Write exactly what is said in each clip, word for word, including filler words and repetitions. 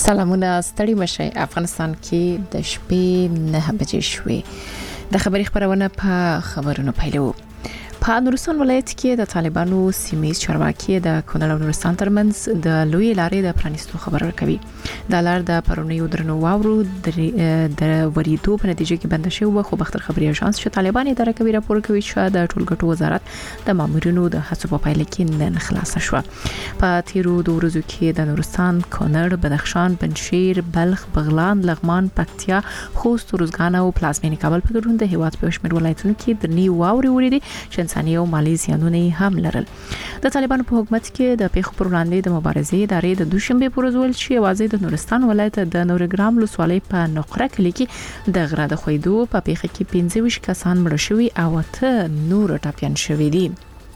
سلامونه ستړي مشه. افغانستان کې د شپې نه بجې شوې. د خبري خبرونه په خبرونو پیلو. په نورستان ولایت کې د طالبانو سیمې چارواکي د کونړ او نورستان ترمنځ د لوی لارې د پرانیستو خبر ورکوي. د لار د پرونیو درنو واورو د وریدو په نتیجه کې بند شوی و، خو بختر خبري اژانس چې طالبان اداره کوي راپور کوي چې د ټولګټو وزارت د مامورینو د هڅو په پایله کې نن خلاص شو. په تیرو دوه ورځو کې د نورستان، کونړ، بدخشان، پنجشیر، بلخ، بغلان، لغمان، پکتیا، خوست، روزګان او پلازمینې کابل په ګډون د هیواد په شمېر ولایتونو کې درنې واوري وریدي چې انساني او مالی زیانونه هم لرل. د طالبانو په حکومت کې د پیښو پر وړاندې د مبارزې ادارې د دوشنبه پر ورځ ول چې واځي د نورستان ولایت د نورګرام لسوالۍ په نقره کلی کې د غره د خویدو په پیښه کې پنځه ویشت کسان مړ شوي او ته نور ټاپیان شوي دي.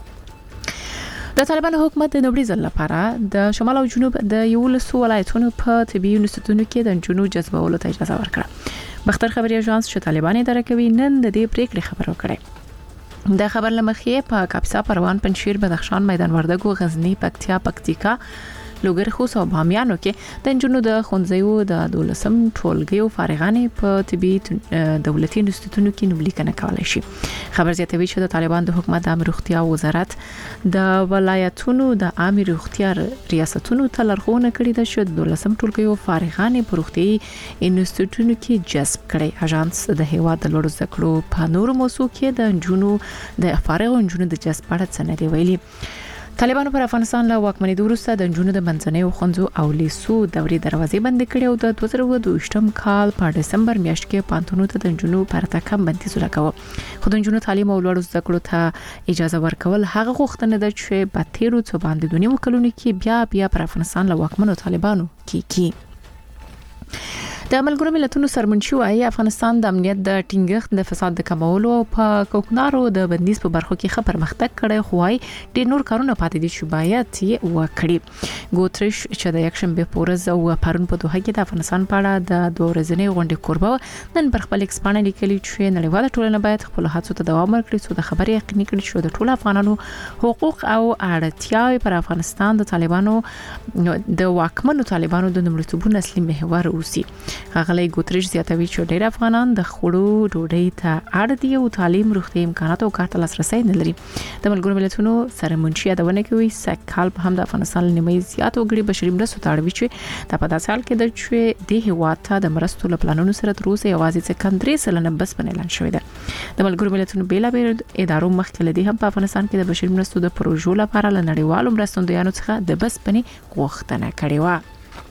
د طالبانو حکومت د نوبري ځل لپاره د شمال او جنوب د یو لسو ولایتونو په طبي یونیورسيټونو کې د جنونو جذبولو ته اجازه ورکړه. بختر خبري اژانس چې طالبان اداره کوي نن د دې پریکړې خبر ورکړه. د خبر لمخې په کاپیسا، پروان، پنجشیر، بدخشان، میدان وردګو، غزنی، پکتیا، پکتیکا، لوګر، خوست او بامیانو کې د جنونو د خونځیو د دولسم ټولګیو فارغانې په طبي دولتي انسټیټیوټونو کې نوملیکنه کولای شي. خبر زیاتوي چې د طالبان د حکومت د روغتیا وزارت د ولایتونو د عامه روغتیا ریاستونو ته لارښوونه کړې ده چې د دولسم ټولګیو فارغانې په روغتي انسټیټیوټونو کې جذب کړي. اژانس د هیواد د لوړو زده کړو په نورو موضوع کې د جنونو د فارغ جنونو د جذب په اړه څه نه دی ویلي. طالبانو پر افغانستان له واکمنۍ وروسته د جنونو د منځنۍ خونځو او لیسو دوري دروازې بند کړې او د دوه زره دوه کال په دسمبر میاشت کې پانتونو ته د جنونو پر تکم بندیز لګاوه. خو د جنونو تعلیم او لوړو زده کړو ته اجازه ورکول هغه غوښتنه ده چې په تیرو څو باندې دونی وکړونی کې بیا بیا پر افغانستان له واکمنو طالبانو کې کی د ملګرو ملتونو سرمنشي وايي افغانستان د امنیت د ټینګښت، د فساد د کمولو او په کوکنارو د بندیز په برخو کې ښه پرمختګ کړی، خو وايي ډېر نور کارونه پاتې دي چې باید یې وکړي. ګوتریش چې د یکشنبه په ورځ او پرون په دوحه کې د افغانستان په اړه د دوه ورځې غونډې کوربه نن پر خپل ایکسپانه لیکلي چې نړیواله ټولنه باید خپل هڅو ته دوام ورکړي څو د خبرې یقیني کړي چې د ټولو افغانانو حقوق او اړتیاوې پر افغانستان د طالبانو د واکمنو طالبانو د نومړتوبونو اصلي محور اوسي. غلې ګوتریش زیاتوي چې ډېر افغانان د خړو ډوډۍ ته اړ دي او تعلیم، روغتي امکانات او کار ته لاسرسي نه لري. د ملګرو ملتونو سره منشي یادونه کوي سکهال په هم د افغانستان لنیمې زیات وګړي بشري مرستو ته اړوي چې د په داسې حال کې د چې د هیواد ته د مرستو لپلانونو سره تر اوسه یوازې څه کم درې سلنه بس په اعلان شوې ده. د ملګرو ملتونو بیلابېل ادارو مخکې لدی هم په افغانستان کې د بشري مرستو د پروژو لپاره لنړیوالو مرستندویانو څخه د بس پني غوښتنه کړې و.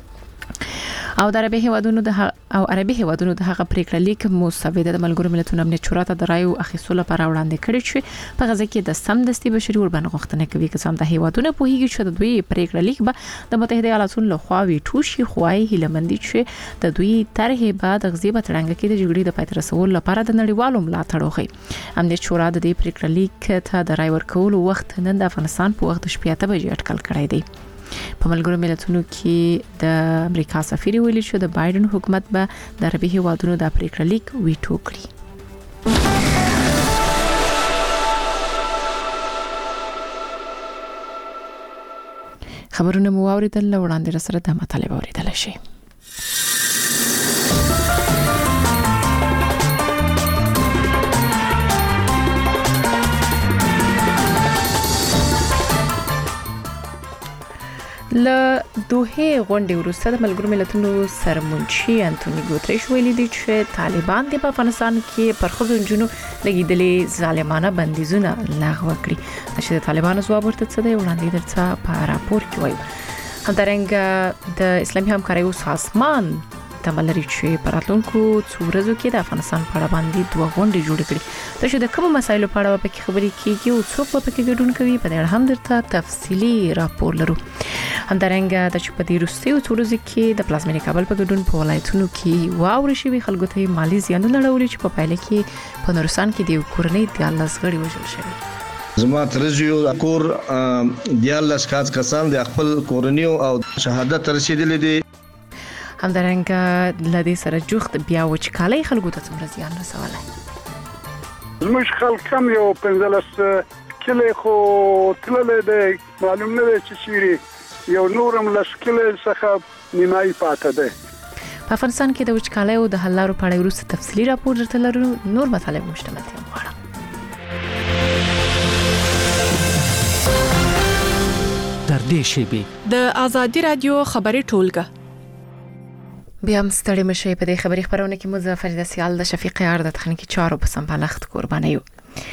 او د عربي هیوادونو د او عربي هیوادونو د هغه پریکړه لیک مسوده د ملګرو ملتونو امنیت شورا ته د رایو اخیستلو لپاره وړاندې کړې چې په غزه کې د سمدستي بشري وربن غوښتنه کوي که سم د هیوادونو په هیګي چې د دوی پریکړه لیک به د متحده ایالاتونو له خوا ویټو شي، خوای هیلمندي چې د دوی طرحه بعد غزي په ترنګ کې د جګړې د پاتې رسول لپاره د نړیوالو ملاتړ وکړي. امنیت شورا د دې پریکړه لیک ته د رای ورکولو وخت نن د افغانستان په وخت شپږ بجې اټکل کړی دی. په ملګرو ملتونو کې د امریکا سفیر ویلي چې د بایدن حکومت به د عربي هیوادونو د پریکړه لیک ویټو کړي. خبرونه مو اوریدل، وړاندې سره د مطالبه اوریدل شي. ل دوه غونډې وروسته د ملګرو ملتونو سرمنشي انټونی ګوتریش ویلي دی چې طالبان د افغانستان کې پر خځو جنونو لګیدلې ظالمانه بندیزونه لغوه کړي. چې د طالبانو ځواب ورته څه دی وړاندې درته په راپور کې وایو. همدارنګه د اسلامي همکارۍ او سازمان تملري چې پراتلونکو څو ورځو کې د افغانستان په اړه باندې دوه غونډې جوړ کړي چې د کوم مسایلو په اړه په خبرې کیږي او څوک په کې ګډون کوي په اړه هم درته تفصیلی راپور لرو. همدارنګه د چپدي روسي او څو ورځې کې د پلازمینې کابل په ګډون په ولایتونو کې واوري شوی خلکو ته مالی زیانونه اړولي چې په پایله کې په نورستان کې د کورنۍ د الله غړي وژل شوی. زما ترجیو کور دیالس کاس کسان د خپل کورنیو او شهادت رسیدلې دي. همدارنګه لدې سره جوخت بیا وچکالۍ خلکو ته څومره زیان رسولی. زموږ خلک کم یو پنځلس کلی خو تللی دی، معلوم نه دی چې چیرې یو نورم لس کلی څخه نیمایي پاتې ده. په افغانستان کې د وچکالۍ او د حل لارو په اړه وروسته تفصیلي راپور درته لرو. نور مطالب مشتمل دي غواړم. در دې شیبې د آزادي رادیو خبري ټولګه بیا هم ستړي مشي په دې خبري خبرونه کې مظفر د سیال د شفیق یار د تخنیکی چارو په سمبالښت قرباني یو.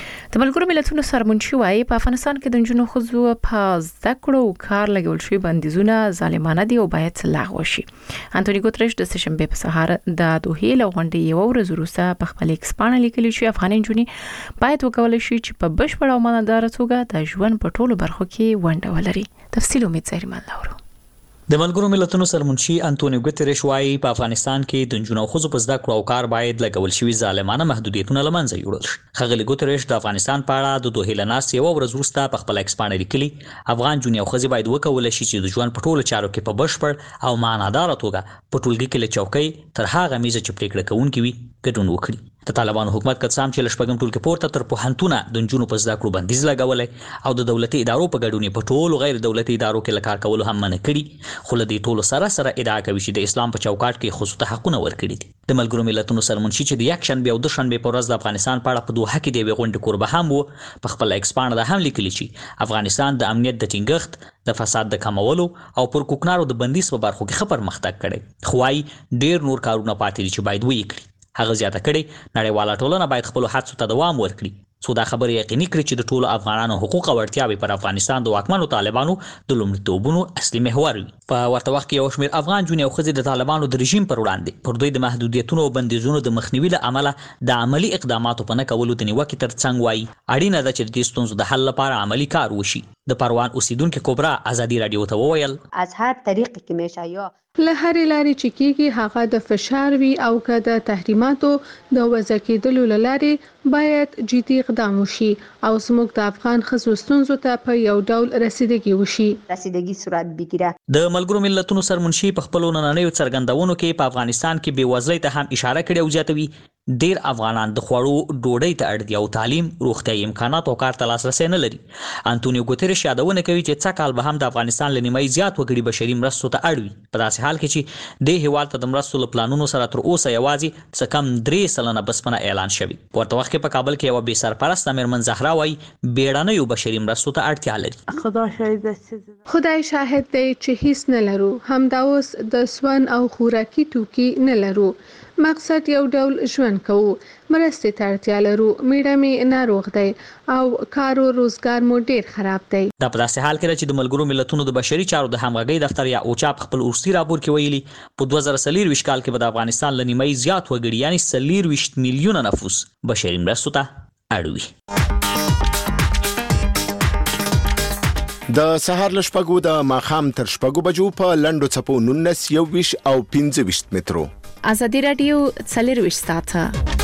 د ملګرو ملتونو سرمنشي وايي په افغانستان کې د جنونو خزو په زده کړو کار لګول شوی بندیزونه ظالمانه دي او باید لغوه شي. انټونی ګوتریش د سشنبه په سهار د دوحې له غونډې یو ورځ وروسته په خپل ایکسپان لیکلی چې افغان جنونې باید وکولای شي چې په بشپړ او ماندار توګه د ژوند په ټولو برخو کې ونډه ولري. تفصیل امید زهرمان لاورو. د ملګرو ملتونو سرمنشي انټونی ګوتریش وايي په افغانستان کې د جنونو خزو په زده کړو او کار باید لګول شوی ظالمانه محدودیتونه لمنځه یوړل شي. خغلی ګوتریش د افغانستان په اړه د دوحې له ناستې یو ورځ وروسته په خپل ایکسپان لیکلي افغان جنونو خزو باید وکولای شي چې د ژوند په ټولو چارو کې په بشپړ او معنادار توګه په ټولګي کې له چوکۍ تر هغه میزه چې پریکړه کوونکي وي ګډون وکړي. د طالبانو حکومت کڅام چې لشپګم ټولګي پورته تر پوهنتونه د جنونو په زده کړو بندیز لګولای او د دولتي ادارو په ګډون په ټولو غیر دولتي ادارو کې لکار کول هم منع کړي. خو له دې ټولو سره سره ادعا کوي چې د اسلام په چوکاټ کې خصوصي حقونه ورکړي دي. د ملګرو ملتونو سرمنشي چې د یک شنبه او د شنبه په ورځ د افغانستان په اړه په دوحه کې د غونډې قربه هم وو په خپل ایکسپان د هم لیکلي چې افغانستان د امنیت د ټینګښت د فساد د کمولو او پر کوکنارو د بندیز په برخو کې خبر مختګ کړي. خوای ډیر نور کارونه پاتې دي چې باید وکړي. هغه زیاته کړي نړیواله ټولنه باید خپل هڅو ته دوام ورکړي څو دا خبره یقیني کړي چې د ټولو افغانانو حقوق او اړتیاوې پر افغانستان د واکمنو طالبانو د لومړیتوبونو اصلي محور وي. په ورته وخت کې یو شمېر افغان جنونې او ښځې د طالبانو د رژیم پر وړاندې پر دوی د محدودیتونو او بندیزونو د مخنیوي له امله د عملی اقداماتو په نه کولو د نیوکې تر څنګ وایي اړینه ده چې د دې ستونزو د حل لپاره عملی کار وشي. د پروان اوسیدونکو کبرا آزادي رادیو ته وویل از هر طریقې کې میشه یا له هرې لارې چې کېږي هغه د فشار وي او که د تحریماتو د وضع کېدلو له لارې باید جدي اقدام وشي او زموږ د افغان ښځو ستونزو ته په یو ډول رسیدګي وشي. رسیدګي صورت بگیره. د ملګرو ملتونو سرمنشي په خپلو نننیو څرګندونو کې په افغانستان کې بېوزلۍ ته هم اشاره کړې او زیاتوي ډیر افغانان د خوړو ډوډۍ ته اړتیا او تعلیم روغتیايي امکانات او کار ته لاسرسی نه لري. انټونیو ګوتریش یادونه کوي چې څه کال به هم د افغانستان له نیمایي زیات وګړي بشري مرستو ته اړ وي په داسې حال کې چې د هیواد ته د مرستو له پلانونو سره تر اوسه یوازې څه کم درې سلنه بسپنه اعلان شوی. په ورته وخت کې په کابل کې یوه بې سرپرسته مېرمن زهرا وایي بیړنیو بشري مرستو ته اړتیا لري. خدای شاهد دی چې هیڅ نه لرو، همدا اوس د سون او خوراکي توکي نه لرو. مقصد یو ډول ژوند کوو، مرستې ته اړتیا لرو، میړه مې ناروغ دی او کار او روزګار مو ډیر خراب دی. دا په داسې حال کې چې د ملګرو ملتونو د بشري چارو د همغږۍ دفتر یا اوچا په خپل وروستي راپور کې ویلي په دوه زره څلور کال کې به د افغانستان له نیمایي زیات وګړي یعنی څلور میلیونه نفوس بشري مرستو ته اړ وي. د سهار له شپږو د ماښام تر شپږو بجو په لنډو څپو نولس یوویشت او پنځه ویشت مترو. آزادي رادیو څلور ویشت ساعته.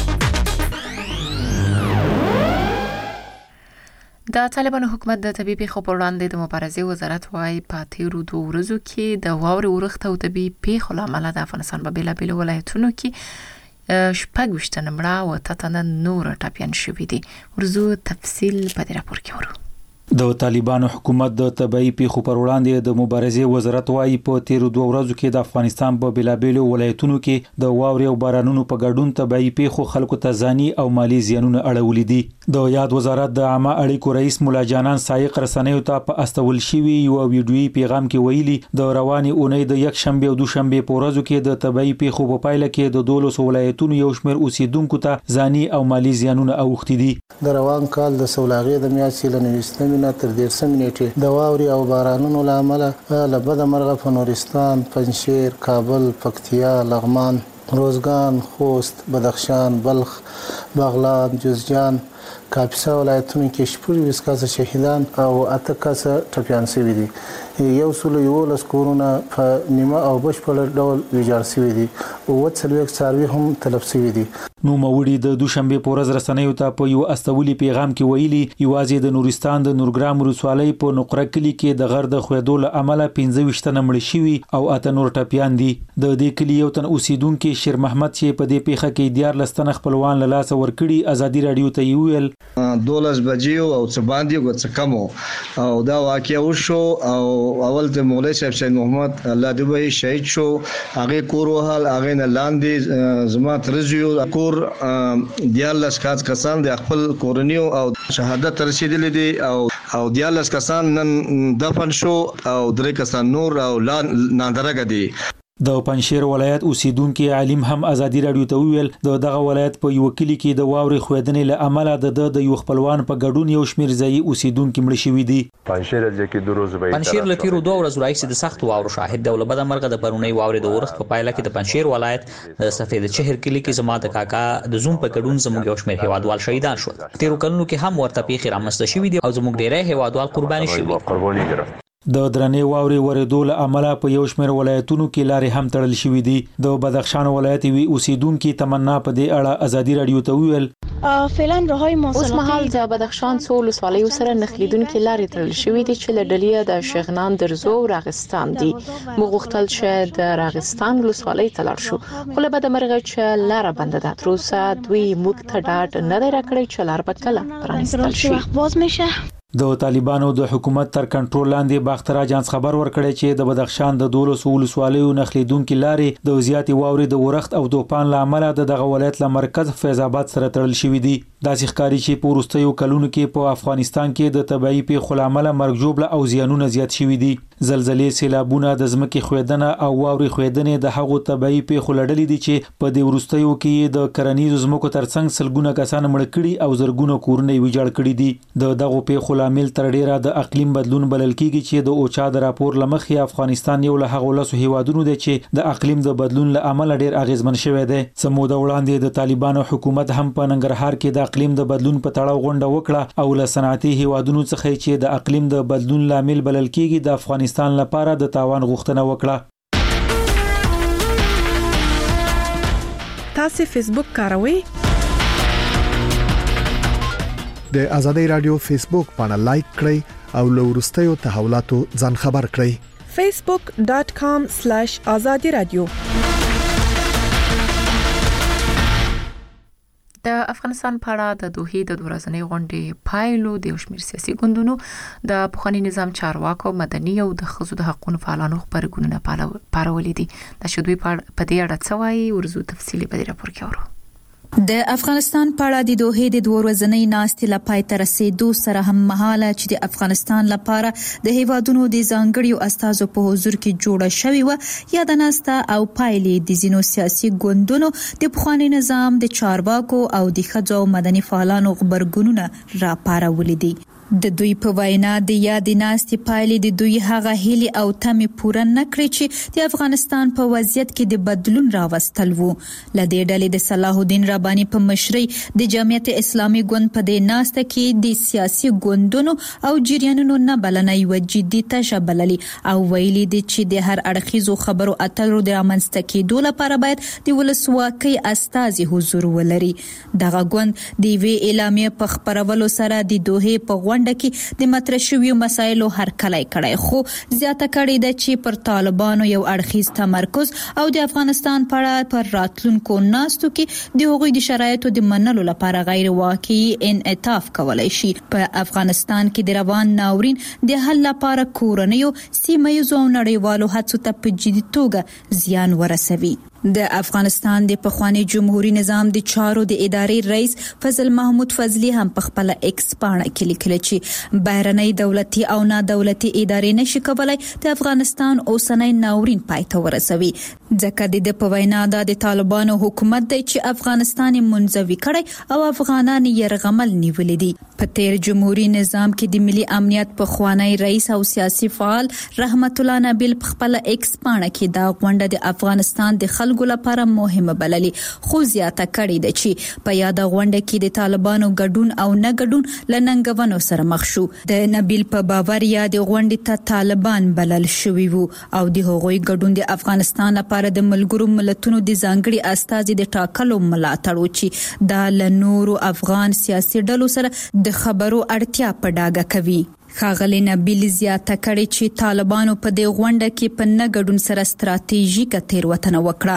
د طالبانو حکومت د طبي پیښو پر وړاندې د مبارزې وزارت وايي په تیرو دوه ورځو کې د واورې اورښت او طبي پیښو له امله د افغانستان په بېلابېلو ولایتونو کې شپږ ویشت تنه مړه او اته تنه نور ټپیان شوي دي. ورځو تفصیل په دې راپور کې ورو. د طالبانو حکومت د طبي پیښو پر وړاندې د مبارزې وزارت وايي په تیرو دوه ورځو کې د افغانستان په بېلابېلو ولایتونو کې د واورې او بارانونو په ګډون طبي پیښو خلکو ته ځاني او مالی زیانونه اړولي دي. د یاد وزارت د عامه اړیکو رئیس مولا جانان سایق رسنیو ته په استول شوی یو ویډیويي پیغام کې ویلي د رواني اونۍ د یک شنبه او دوشنبه په ورځو کې د طبي پیښو په پایله کې د دولس ولایتونو یو شمېر اوسیدونکو ته ځاني او مالی زیانونه اوښتي دي. د روان کال د سولاغې د میاشتې له نویستمې تر دیرشم نیټې د واورې او بارانونو له امله له بده مرغه په نورستان، پنجشیر، کابل، پکتیا، لغمان، روزګان، خوست، بدخشان، بلخ، بغلان، جوزجان، کاپیسا ولایتونو کې شپږ ویشت کسه شهیدان او اته کسه ټپیان شوي دي. یو سل یولس کورونه په نیمه او بشپړ ډول ویجاړ شوي دي. اووه څلوېښت څاروي هم تلف شوي دي. نوموړي د دوشنبه په ورځ رسنیو ته په یو استولي پیغام کې ویلي یوازې د نورستان د نورګرام ولسوالۍ په نقره کلي کې د غر د خویدو له امله پنځه ویشت تنه مړه شوي او اته نور ټپیان دي. د دې کلي یو تن اوسیدونکي شیر محمد چې په دې پیښه کې دیارلس تنه خپلوان له لاسه ورکړي ازادي رادیو ته یې وویل دولس بجیو او څه باندې غو څه کمو او دا واقعیا وشو او اول ته مولوی صاحب سید محمد الله دې وي شهید شو هغه کور وهال هغه نه لاندې زما ترزیو کور دیالس خاص کسان د خپل کورنیو او شهادت رسیدلې دي او او دیالس کسان نن دفن شو او درې کسان نور او لا نادرګه دي. د پنځشیر ولایت اوسیدونکو عالم هم ازادي رادیو ته ویل د دغه ولایت په یو کلی کې د واورې خویدنې له امله د د یو خپلوان په ګډون یو شمیر ځای اوسیدونکو مړ شوي دي. پنځشیر ځکه د روز به پنځشیر لته رو دوه ورځې راځي د سخت واورو شاهد د ولبد مرګ د پرونی واورې د ورخت په پایله کې د پنځشیر ولایت د سفید شهر کلی کې زما د کاکا د زوم په ګډون زموږ یو شمیر هوادوال شهیدان شول. تیرو کلونو کې هم ورته پیښې رامنځته شوې دي او زموږ ډیری هوادوال قرباني شوي. قرباني ګرفت د درنې واورې ورېدو له امله په یو شمېر ولایتونو کې لارې هم تړل شوې دي. د بدخشان ولایت وی اوسیدونکو تمنا په دې اړه ازادي رادیو ته ویل فعلا راههای مواصلاتی اوس مهال د بدخشان څو ولسوالیو سره نښلیدونکو لارې تړل شوې دي چې له ډلې د شغنان درزو راغستان دي. موږ غوښتل چې د راغستان ولسوالۍ ته لاړ شو خو له بده مرغه چې لار بنده ده. تر اوسه دوی موږ ته ډاډ نه دی راکړی چې لار به کله پرانیستل شي. د طالبانو د حکومت تر کنټرول لاندې باختر اجانس خبر ورکړی چې د بدخشان د دولس ولسوالیو نخلیدونکو لارې د زیاتې واورې د ورخت او توپان لامل د دغه ولایت له مرکز فیض آباد سره تړل شوې دي. داسې ښکاري چې په وروستیو کلونو کې په افغانستان کې د طبيعي پیښو لامل مرګ ژوبله او زیانونه زیات شوي دي. زلزلې، سیلابونه، د ځمکې خویدنه او واورې خویدنې د هغو طبيعي پیښو لړلې دي چې په دې وروستیو کې د کرنیزو ځمکو ترڅنګ سلګونه کسان مړ کړي او زرګونه کورونه ویجاړ کړي دي. د دغو پیښو لامل تر ډیره د اقلیم بدلون بلل کیږي چې د اوچا د راپور لمخې افغانستان یو له هغو لاسو هیوادونو دی چې د اقلیم د بدلون له امله ډیر اغیزمن شوی دی. سموده وړاندې د طالبانو حکومت هم په ننګرهار کې د اقلیم د بدلون په تړاو غونډه وکړه او له صنعتي هیوادونو څخه چې د اقلیم د بدلون لامل بلل کیږي د افغانستان لپاره د تاوان غوښتنه وکړه. تاسو فیسبوک کاروئ؟ د ازادي رادیو فیسبوک باندې لایک کړئ او له وروستیو تحولاتو ځان خبر کړئ. facebook dot com slash azadi radio. د افغانستان په اړه د دوحې د ورځنۍ غونډې پایلو د یو شمېر سیاسي ګوندونو د پخوانی نظام چارواکو، مدني او د ښځو د حقوقو فعالانو خبرګونونه پارولې دي. د شدوی په دې اړه څه وایي ورزو تفصیلی په دې راپور کې اورو. د افغانستان په اړه د دوحې د دوه ورځنۍ ناستې لپاره تر رسیدو سره هم مهاله چې د افغانستان لپاره د هیوادونو د ځانګړیو استازو په حضور کې جوړه شوې و. یا د ناسته او پایلې د زینو سیاسي ګوندونو د پخوانی نظام د چارواکو او د ښځو مدني فعالانو خبرګونونه را پارولې دي. د دوی په وینا د یاد ناستې پایلې د دوی هغه هیلې او تمې پوره نکړي چې د افغانستان په وضعیت کې د بدلون راوستل وو. لدې ډلې د صلاح الدین رباني په مشرۍ د جمعیت اسلامي ګوند په دې ناسته کې د سیاسي ګوندونو او جریانونو نه بلنه یو جدي تشه بللي او ویلي دي چې د هر اړخیزو خبرو اترو د رامنځته کېدو لپاره باید د ولسواکۍ استازي حضور ولري. دغه ګوند د وی اعلامیه په خبرولو سره د دوحې په غونډه کې د مطرح شویو مسایلو هرکلی کړی، خو زیاته کړې ده چې پر طالبانو یو اړخیز تمرکز او د افغانستان په اړه پر راتلونکو ناستو کې د هغوی د شرایطو د منلو لپاره غیر واقعي انعطاف کولای شي. په افغانستان کې د روان ناورین د حل لپاره کورنیو، سیمه‌ییزو او نړیوالو هڅو ته په جدي توګه زیان ورسوي. د افغانستان د پخوانی جمهوریت نظام د چارو د ادارې رئیس فضل محمود فضلی هم په خپل ایکس پاڼه کې لیکل چې بهرنۍ دولتي او نه دولتي ادارې نشي کولای د افغانستان اوسنۍ ناورین پای ته ورسوي، ځکه د په وینا د طالبانو حکومت دی چې افغانستان منزوي کړي او افغانان يرغمل نیولې دي. په تیر جمهوریت نظام کې د ملي امنیت پخوانی رئیس او سیاسي فعال رحمت الله نبیل په خپل ایکس پاڼه کې دا غونډه د افغانستان د خلکو لپاره مهمه بللي، خو زیاته کړې ده چې په یاد غونډه کې د طالبانو ګډون او نه ګډون لننګونو سره مخ شو. د نبیل په باور یا د غونډې ته طالبان بلل شوی وو او د هغوی ګډون د افغانستان لپاره د ملګرو ملتونو د ځانګړي استازي د ټاکلو ملاتړ و چې دا له نورو افغان سیاسي ډلو سره د خبرو اړتیا په ډاګه کوي. ښاغلی نبیل زیاته کړې چې طالبانو په دې غونډه کې په نه ګډون سره ستراتیژیکه تېروتنه وکړه.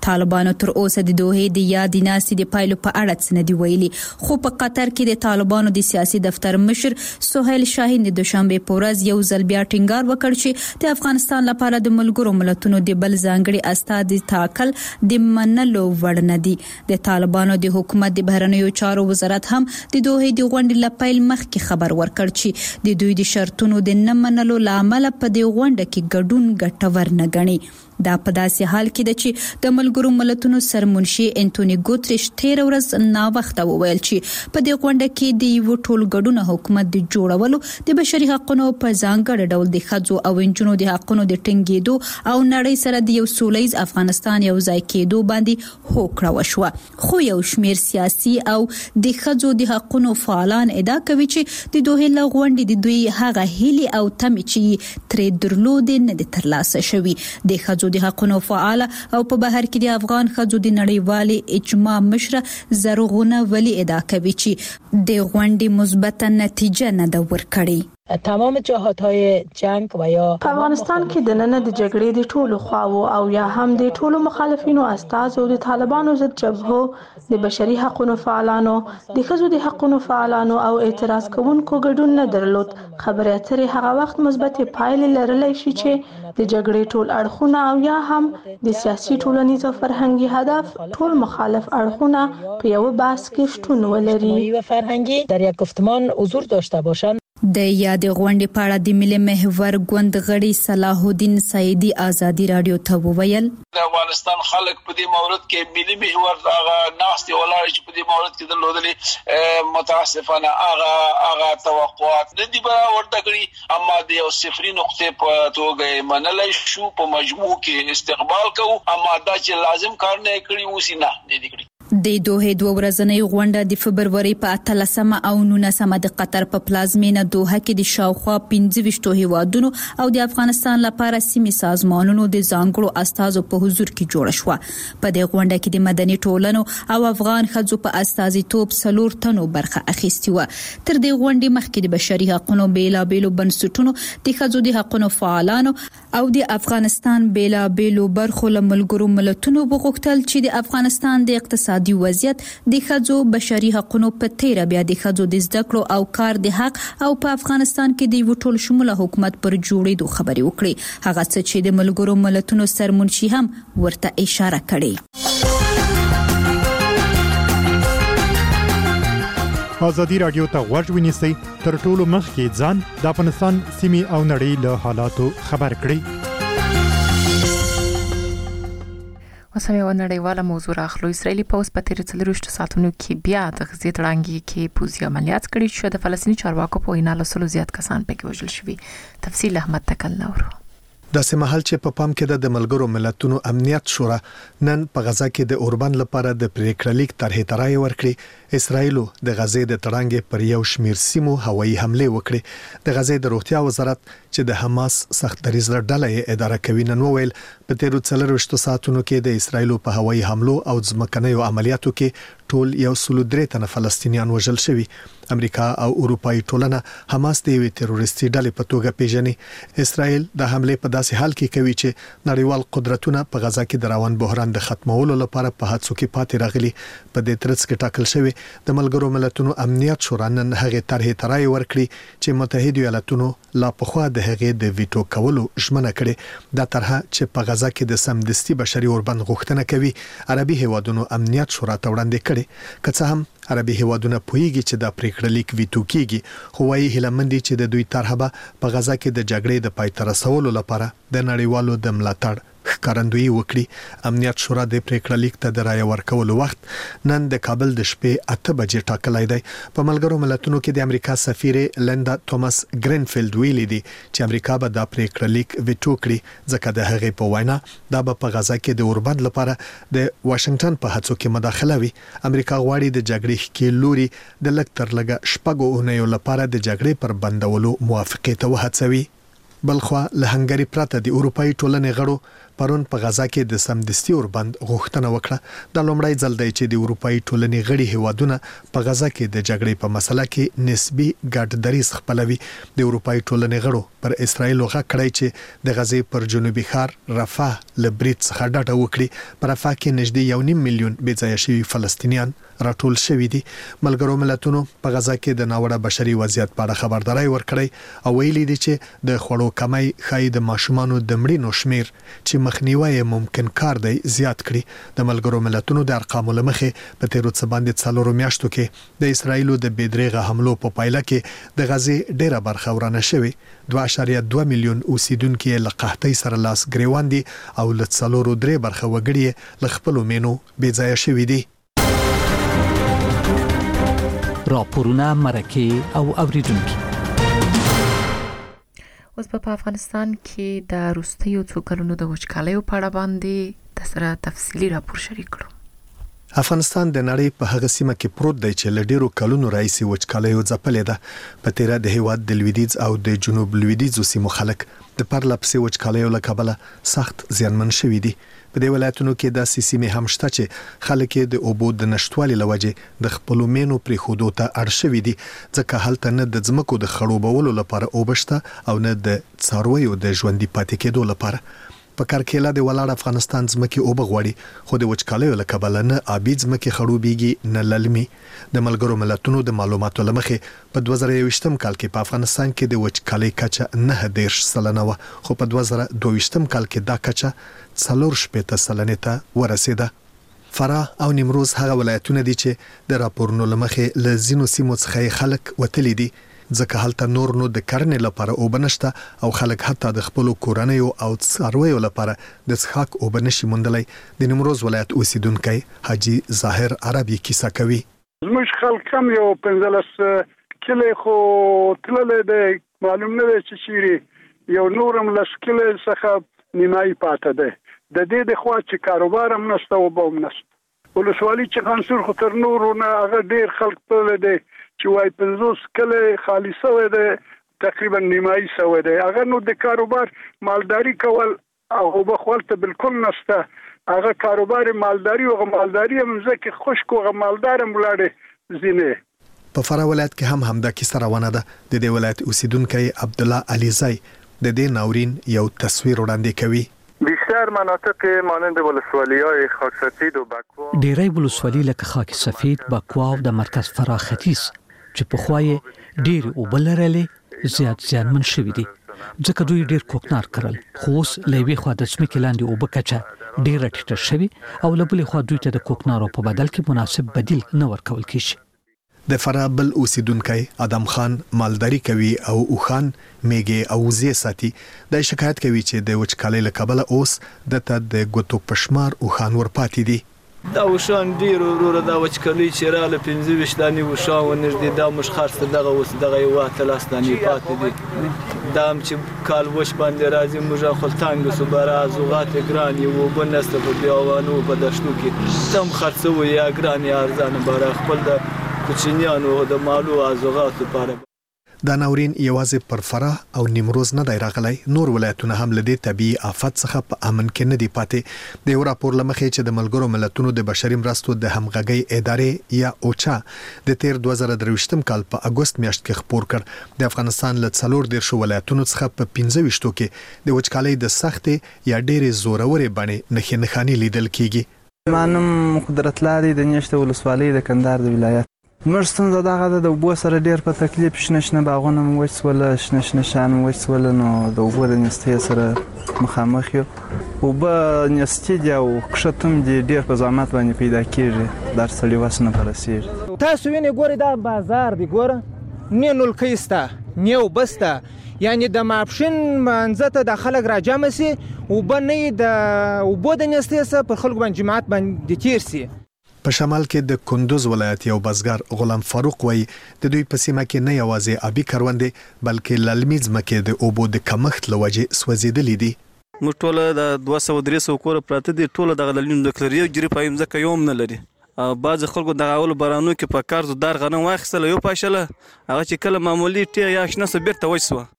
طالبانو تر اوسه د دوه د یاد ناسي د پایلو په اړه څه نه دی ویلي، خو په قطر کې د طالبانو د سیاسي دفتر مشر سهیل شاهین د دوشنبه په ورځ یو ځل بیا ټینګار وکړ چې د افغانستان لپاره د ملګرو ملتونو د بل ځانګړي استازي ټاکل د منلو وړ نه دي. د طالبانو د حکومت د بهرنیو چارو وزارت هم د دوه د غونډې لپاره مخکې خبر ورکړ چې د دوی د شرطونو د نه منلو لامل په دې غونډه کې ګډون ګټور نه ګڼي. دا په داسې حال کې ده چې د ملګرو ملتونو سرمنشي انټونی ګوتریش تیر ورځ نا وخت وویل چې په دې غونډه کې د یو ټولګډونه حکومت د جوړولو د بشري حقوقو په ځانګړي ډول د ښځو او نجونو د حقوقو د ټینګېدو او نړۍ سره د یو سولهییز افغانستان یو ځای کېدو باندې هوکړه وشوه. خو یو شمیر سیاسي او د ښځو د حقوقو فعالان ادعا کوي چې د دوه له غونډې د دوی هغه هیلي او تمې چې تر درلودې نه د ترلاسه شوي. د ښځو د حقوقو فعال او په بهر کې د افغان ښځو د نړیوالې اجماع مشره زرغونه ولی ادعا کوي چې د غونډې مثبت نتیجه نه ده ورکړې. تمام جهات‌های جنگ و یا په افغانستان کې د نن د جګړې د ټولو خواو او یا هم د ټولو مخالفینو استازو د طالبانو ضد جبهو د بشري حقوقو فعالانو د ښځو د حقوقو فعالانو او اعتراض کوونکو ګډون نه درلود. خبرې اترې هغه وخت مثبت پایلې لرلای شي چې د جګړې ټول اړخونه او یا هم د سیاسي ټولنیز او فرهنګي هدف ټول مخالف اړخونه په یو بحث کې شتون ولري و فرهنګي در یک گفتمان حضور داشته باشند. د یاد غونډې په اړه د ملي محور ګوند غړي صلاح الدین سعیدی آزادی رادیو ته وویل د افغانستان خلک په دې مورد کې ملي محور هغه ناستي ولاړ چې په دې مورد کې درلودلې متاسفانه هغه هغه توقعات نه دي برابر کړي، اما د یو صفري نقطې په توګه منلای شو په مجموع کې استقبال کوو، اما دا چې لازم کار نه کړی اوس نه نه دي کړی. د دوه دوه ورځنۍ غونډه د فبرवरी په اتلسمه او نولسمه د قطر په پلازمینه دوحه کې د شاوخوا پنځه ویشت هیوادونو او د افغانستان لپاره سیمې سازمانونو د ځانګړو استازو په حضور کې جوړه شوه. په دې غونډه کې د مدني ټولنو او افغان ښځو په استازیتوب څلور تنو برخه اخیستې وه. تر دې غونډې مخکې د بشري حقوقو بیلابېلو بنسټونو د ښځو د حقوقو فعالانو او د افغانستان بیلابېلو برخو له ملګرو ملتونو وغوښتل چې د افغانستان د اقتصاد د وضعیت د ښځو بشري حقوقو په تیر بیا د ښځو د زده کړو او کار د حق او په افغانستان کې د یو ټول شموله حکومت پر جوړېدو خبرې وکړي، هغه څه چې د ملګرو ملتونو سرمنشي هم ورته اشاره کړې. آزادی رادیو ته غوږ ونیسئ، تر ټولو مخکې ځان د افغانستان سیمې او نړۍ له حالاتو خبر کړئ. اوسم یو نړیواله موضوع راخلو. اسرائیلي پوځ په تیر څلرویشت ساعتونو کې بیا د غزې تړانګي کې پوځي عملیات کړي چې د فلسطیني چارواکو په وینا له سلو زیات کسان پکې وژل شوي. تفصیل احمد تکل نورو. د سیمهال چې په پام کې د ملګرو ملتونو امنیت شورا نن په غزا کې د اوربان لپاره د پریکړه لیک طرحه ترای ورکړي. اسرائیل د غزې د تړانګې پر یو شمیر سیمو هوایي حمله وکړي. د غزې د روغتیا وزارت چې د حماس سخت دریځ ډله اداره کوي نن وویل په تیر څلرویشت ساعتونو کې د اسرائیل په هوایي حملو او ځمکنیو عملیاتو کې ټول یو سل درې تنه فلسطینیان وژل شوي. امریکا او اروپאי ټولنه حماس د یوې تروریستي ډلې په توګه پیژني. اسرائیل د حمله په داسې حال کې کوي چې نړیوال قدرتونه په غزا کې د روان بحران د ختمولو لپاره په هڅو کې پاتې راغلي. په دې ترڅ کې ټاکل شوی د ملګرو ملتونو امنیت شورا نن هغه طرحه ترای ورکړي چې متحده ایالاتونو لا پخوا د هغه د ویټو کولو ژمنه کړې. دا طرحه چې په غزا کې د سمدستي بشري اوربند غوښتنه کوي عربي هیوادونو امنیت شورا ته وړاندې کړي. که څه هم عربي هیوادونه پوهیږي چې د پریکړه لیک ویټو کیږي، خو وايي هلمندي چې د دوی طرحه په غزا کې د جګړې د پای ته رسولو لپاره د نړیوالو د ملاتړ ښکارندویي وکړي. امنیت شورا د پریکړه لیک ته د رای ورکولو وخت نن د کابل د شپې اته بجې ټاکلی دی. په ملګرو ملتونو کې د امریکا سفیر لیندا توماس ګرینفیلد ویلي دي چې امریکا به د پریکړه لیک ویټو کړي ځکه د هغې په وینا دا به په غزا کې د اوربند لپاره د واشنگټن په هڅو کې مداخله وي. امریکا غواړي د جګړې کې لوري د لږ تر لږه شپږو اونیو لپاره د جګړې پر بندولو موافقه ته وهڅوي. بلخوا له هنګری پرته د اروپאי ټولنې غړو پرون په غزا کې د سمدستي اوربند غوښتنه وکړه د لومړی ځل دی چې د اروپאי ټولنې غړي هیوادونه په غزا کې د جګړې په مسله کې نسبی ګډ دریځ خپلوي. د اروپאי ټولنې غړو پر اسرایل غږ کړی چې د غزې پر جنوبي ښار رفح له برید څخه ډډه وکړي. په رفح کې نږدې یو نیم میلیون بې ځایه شوي فلسطینیان راټول شوي دي. ملګرو ملتونو په غزا کې د ناوړه بشري وضعیت په اړه خبرداري ورکړی او ویلي دي چې د خوړو کمی ښایي د ماشومانو د مړینو شمیر چې مخنیوي ممکن کار دی زیات کړي. د ملګرو ملتونو د ارقامو له مخې په تیرو څه باندې څلورو میاشتو کې د اسرایلو د بېدریغه حملو په پایله کې د غزې ډیره برخه ورانه شوې. دوه اعشاریه دوه میلیون اوسیدونکو له قحطۍ سره لاس ګریوان دي او له څلورو درې برخه وګړي له خپلو مینو بې ځایه شوي دي. راپورونه مرکه او اوریدونکو. اوس په افغانستان کې د روستیو څو کلونو د وچکالیو په اړه باندې د سره تفصیلی راپور شریک کړو. افغانستان د نړۍ په هغه سیمه کې پروت دی چې له ډیرو کلونو راهیسې وچکالیو ځپلې ده. په تیره د هیواد د لویدیځ او د جنوب لویدیځو سیمو خلک د پرله پسې وچکالیو له کبله سخت زیانمن شوي دي. په دې ولایتونو کې داسې سیمې هم شته چې خلک د اوبو د نشټوالي له وجې د خپلو مینو پرېښودو ته اړ شوي دي، ځکه هلته نه د ځمکو د خړوبولو لپاره اوبه شته او نه د څارویو د ژوندي پاتې کېدو لپاره. په کرکیله د ولاړ افغانستان ځمکې اوبه غواړي، خو د وچکالیو له کبله نه آبي ځمکې خړوبېږي نه للمي. د ملګرو ملتونو د معلوماتو له مخې په دوه زره یوویشتم کال کې په افغانستان کې د وچکالۍ کچه نه دېرش سلنه وه، خو په دوه زره دوه ویشتم کال کې دا کچه څلور شپېته سلنې ته ورسېده. فراه او نیمروز هغه ولایتونه دي چې د راپورونو له مخې له ځینو سیمو څخه خلک وتلي دي، ځکه هلته نور نو د کرنې لپاره اوبه نشته او خلک حتی د خپلو کورنیو او څارویو لپاره د څښاک اوبه نشي موندلی. د نیمروز ولایت اوسیدونکی حاجي ظاهر عربي کیسه کوي. زموږ خلک هم یو پنځلس کلی خو تللی دی، معلوم نه دی چې چیرې یو نورم لس کلی څخه نیمایي پاته دی. د دې د خوا چې کاروبار هم نشته اوبه هم نشته. ولسوالي چې خانسور خو تر نورو نه هغه ډېر خلک تللی دی چې وایي پنځوس کلی خالي سوی دی، تقریبا نیمایي سوی دی. هغه نو د کاروبار مالداري کول او اوبه خوړل ته بالکل نشته. هغه کاروبار مالداري او مالداري هم ځکه خشک او مالدار هم ولاړې ځینې. په فراه ولایت کې هم همدا کیسه روانه ده. د دې ولایت اوسیدونکی عبدالله علیزی د دې ناورین یو تصویر وړاندې کوي. بیشتر مناطق مانند ولسوالی‌های خاک سفید و بکوا، ډیری ولسوالۍ لکه خاک سفید، بکوا او د مرکز فراه ختیځ چې په خوای ډیر اوبه لرلې زیات زیانمن شوي دي، ځکه دوی ډیر کوکنار کړل. خو اوس له یوې خوا د ځمکې لاندې اوبه کچه ډیره ټیټه شوې او له بلې خوا دوی ته د کوکنارو په بدل کې مناسب بدیل نه ورکول کیږي. د فراه بل اوسیدونکی ادم خان مالداري کوي او اوخان میګي او زی ساتي. د شکایت کوي چې د وچکالۍ له کبله اوس دته د ګوتو پشمار اوخان ورپاتې دي. دا وشان ډیر ورور دا وچکالۍ چې را ل پنځه ویشت دانی وشان ونږدې دا مش خرڅ دغه اوس دغه یو تلاس دانی پاتې دي. دا هم چې کال وش باندې راځي موږ خپلتانګ سو زوغات ګران یو بنسته په دیوانو په دشتو کې تم خرڅو یا ګران یا ارزان بار خپل د کوچنیانو د مالو ازغات لپاره. دا ناورین یوازې پر فراه او نیمروز نه دی راغلی، نور ولایتونه هم له دې طبیعي آفت څخه په امن کې نه دي پاتې. د یو راپور له مخې چې د ملګرو ملتونو د بشري مرستو د همغږۍ ادارې یا اوچا د تیر دوه زره درویشتم کال په اګوست میاشت کې خپور کړ، د افغانستان له څلور دیرشو ولایتونو څخه په پنځه ویشتو کې د وچکالۍ د سختې یا ډېرې زورورې بڼې نښې نښانې لیدل کېږي. مانم قدرت لاري د نیشته ولسوالۍ د کندهار د ولایت. موږ ستونزه دغه ده، د اوبو سره ډېر په تکلیف، شنه شنه باغونه مو وچسوله، شنه شنه شیان مو وچسوله، نو د اوبو د نیستۍ سره مخامخ یو. اوبه نیستي دي او کښت هم دي، ډېر په زحمت باندې پیدا کېږي، دا سړي وس نه په رسېږي. تاسو وینئ ګورئ دا بازار دی، ګوره نه نلکۍ سته نه اوبه سته، یعنی د ماپښین منځه ته د خلک راجمع سي، اوبه نه یې د اوبو د نیستۍ سره پر خلکو باندې جماعت باندې تېر سي. په شمال کې د کندوز ولایت یو بزګر غلام فاروق وایي د دوی په سیمه کې نه یوازې آبي کروندې بلکې للمي ځمکې د اوبو د کمښت له وجې سوځېدلې دي. موږ ټوله د دوه سوه درې سوه کوره پراته دي، ټوله دغه للمي ځمکه لري، یو جرې پایي ځمکه یو هم نه لري. بعضې خلکو دغه اولو بارانو کې په کارزو دار غنم واخیستله، یو پاشله هغه چې کله معمولي ټیغ یا شنه سوه بېرته وچ سوه.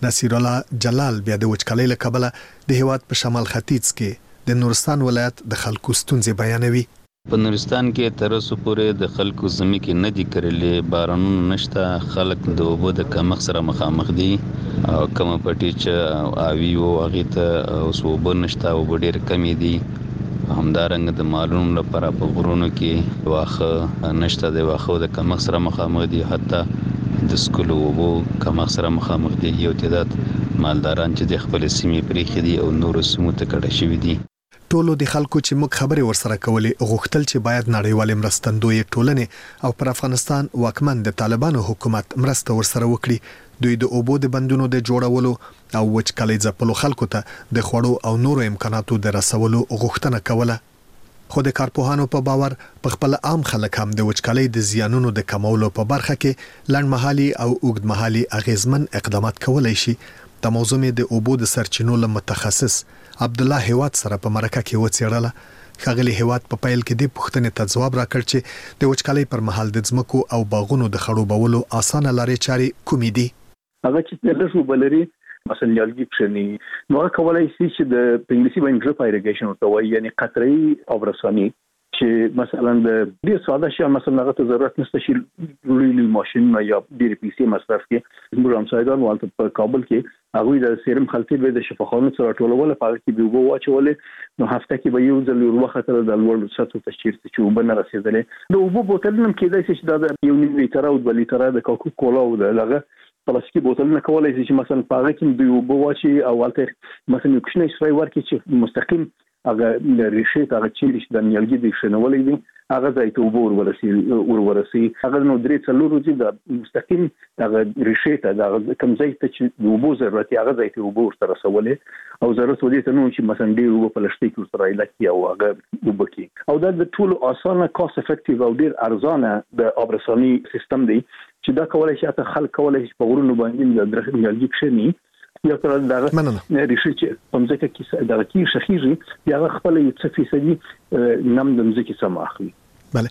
نصیر الله جلال بیا د وچکالۍ له کبله د هیواد په شمال ختیځ کې د نورستان ولایت د خلکو ستونزې بیانوي. په نورستان کې تر اوسه پورې د خلکو زمکې نه دي کرلې، بارانونه نشته، خلک د اوبو د کمښت سره مخامخ دي او کومه پټي چې اوی او هغې ته اوس اوبه نشته، اوبه ډېرې کمې دي. همدارنګه د مالونو لپاره په غرونو کې واښه نشته، د واښو د کمښت سره مخامخ دي، حتی د سکلو اوبو کمښت سره مخامخ دي. یو تعداد مالداران چې د خپل سیمې پریښي دي او نورو سیمو ته کډه شوي دي. ټولو د خلکو چې موږ خبرې ورسره کولې غوښتل چې باید نړیوالې مرستندوی ټولنې او پر افغانستان واکمن د طالبانو حکومت مرسته ورسره وکړي. دوی د اوبو د بندونو د جوړولو او وچکالۍ ځپلو خلکو ته د خوړو او نورو امکاناتو د رسولو غوښتنه کوله. خو د کارپوهانو په باور په خپل عام خلک هم د وچکالۍ د زیانونو د کمولو په برخه کې لنډمهالي او اوږدمهالي اغیزمن اقدامات کولای شي. د موضوع د اوبو د سرچینو له متخصص عبد الله هیواد سره په مرکه کې وڅېړله. ښاغلي هیواد په پیل کې د پوښتنې ته ځواب راکړ چې د وچکالۍ پر مهال د ځمکو او باغونو د خړوبولو اسانه لارې چارې کومې دي. هغه چې د لږ وبلري مثلا نیالګي کښني نو کولای شي چې د انګلیسي باندې ډریپ ایریګیشن ورته وایي، یعنی قطره‌ای آبرسانی چې مثلا د ډیر ساده شي، مثلا هغه ته ضرورت نشته چې لوی لوی ماشینونه یا ډیر پیسې مصرف کړي. موږ هم سایدان والته په کابل کې هغه د سیرم خلطې به د شفاخانو سره ټولول په هغه کې به وبو واچولې نو هفته کې به یو ځل ور وخت د لوړ سطح ته چیرته چې وب نه رسیدلې. د وبو بوتلونه کېدای شي چې د یو نیم لیټر او د لیټر د کوکا کولا او دغه پلاستیکي بوتلونه کولای شي چې مثلا په هغه کې به وبو واچي او والته مثلا یو کښنه سپری ورکړي چې مستقیم هغه ریشې ته هغه چې د نیالګي د شنولې دي هغه ځای ته وبو ورورسي ورورسي هغه نو درې څلور ورځې د مستقیم هغه ریشې ته د کوم ځای ته چې وبو ضرورت هغه ځای ته وبو ورته رسولې او ضرورت ودی ته نو چې مثلا ډیر وبو په لشتي کې ورته راځي او هغه وبو کې او دا د ټول اسانه کاست افیکټیو او ډیر ارزانه د آبرسانی سیستم دی چې دا کولای شي ته خلک کولای شي په غرونو باندې د درخت نیالګي کښني یا تر دا ریشې چې په ځکه کې دا کې شخیږي یا خپل یو څه فیصدي نم د ځکه سم اخلي. بله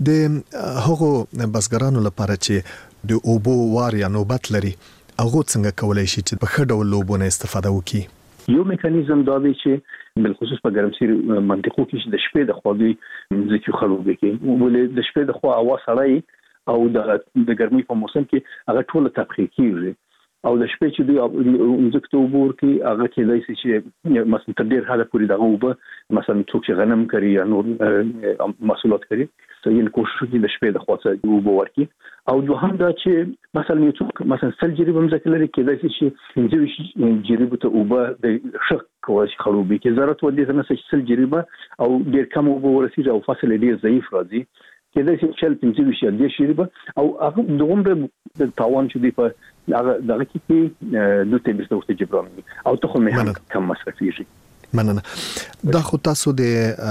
د هغو بزګرانو لپاره چې د اوبو وار یا نوبت لري هغه څنګه کولای شي چې په ښه ډول لوبونه استفاده وکړي؟ یو میکانیزم دا دی چې بل خصوص په ګرمسیر منطقو کې د شپې د خوابي ځکه خلوبې کې ولې د شپې د خوا هوا سړی او د ګرمۍ په موسم کې هغه ټول تبخیر کیږي او د شپې چې دوی ځکه ته وبور کې هغه کېدای شي چې مثلا تر ډیر حاله پورې دغه وبه مثلا څوک چې غنم کوي یا نور محصولات کوي ته یې کوشش کوي د شپې د خواصه وبو ورکی او دوهم دا چې مثلا یو څوک مثلا سل جریبه مزکه لري کېدای شي چې پنځه جریبه ته وبه د شخ کوي خروبي کې ضرورت ودی نه چې سل جریبه او ډیر کم وبو ورسیږي او فاصله ډیر ضعیف راځي کېدای شي چې پنځه شي د جریبه او هغه دومره د تاوان چې دی په هغه دغه کې د تبي څه جبران او ته خو مه کم مصرفيږي. مننه. دا خو تاسو د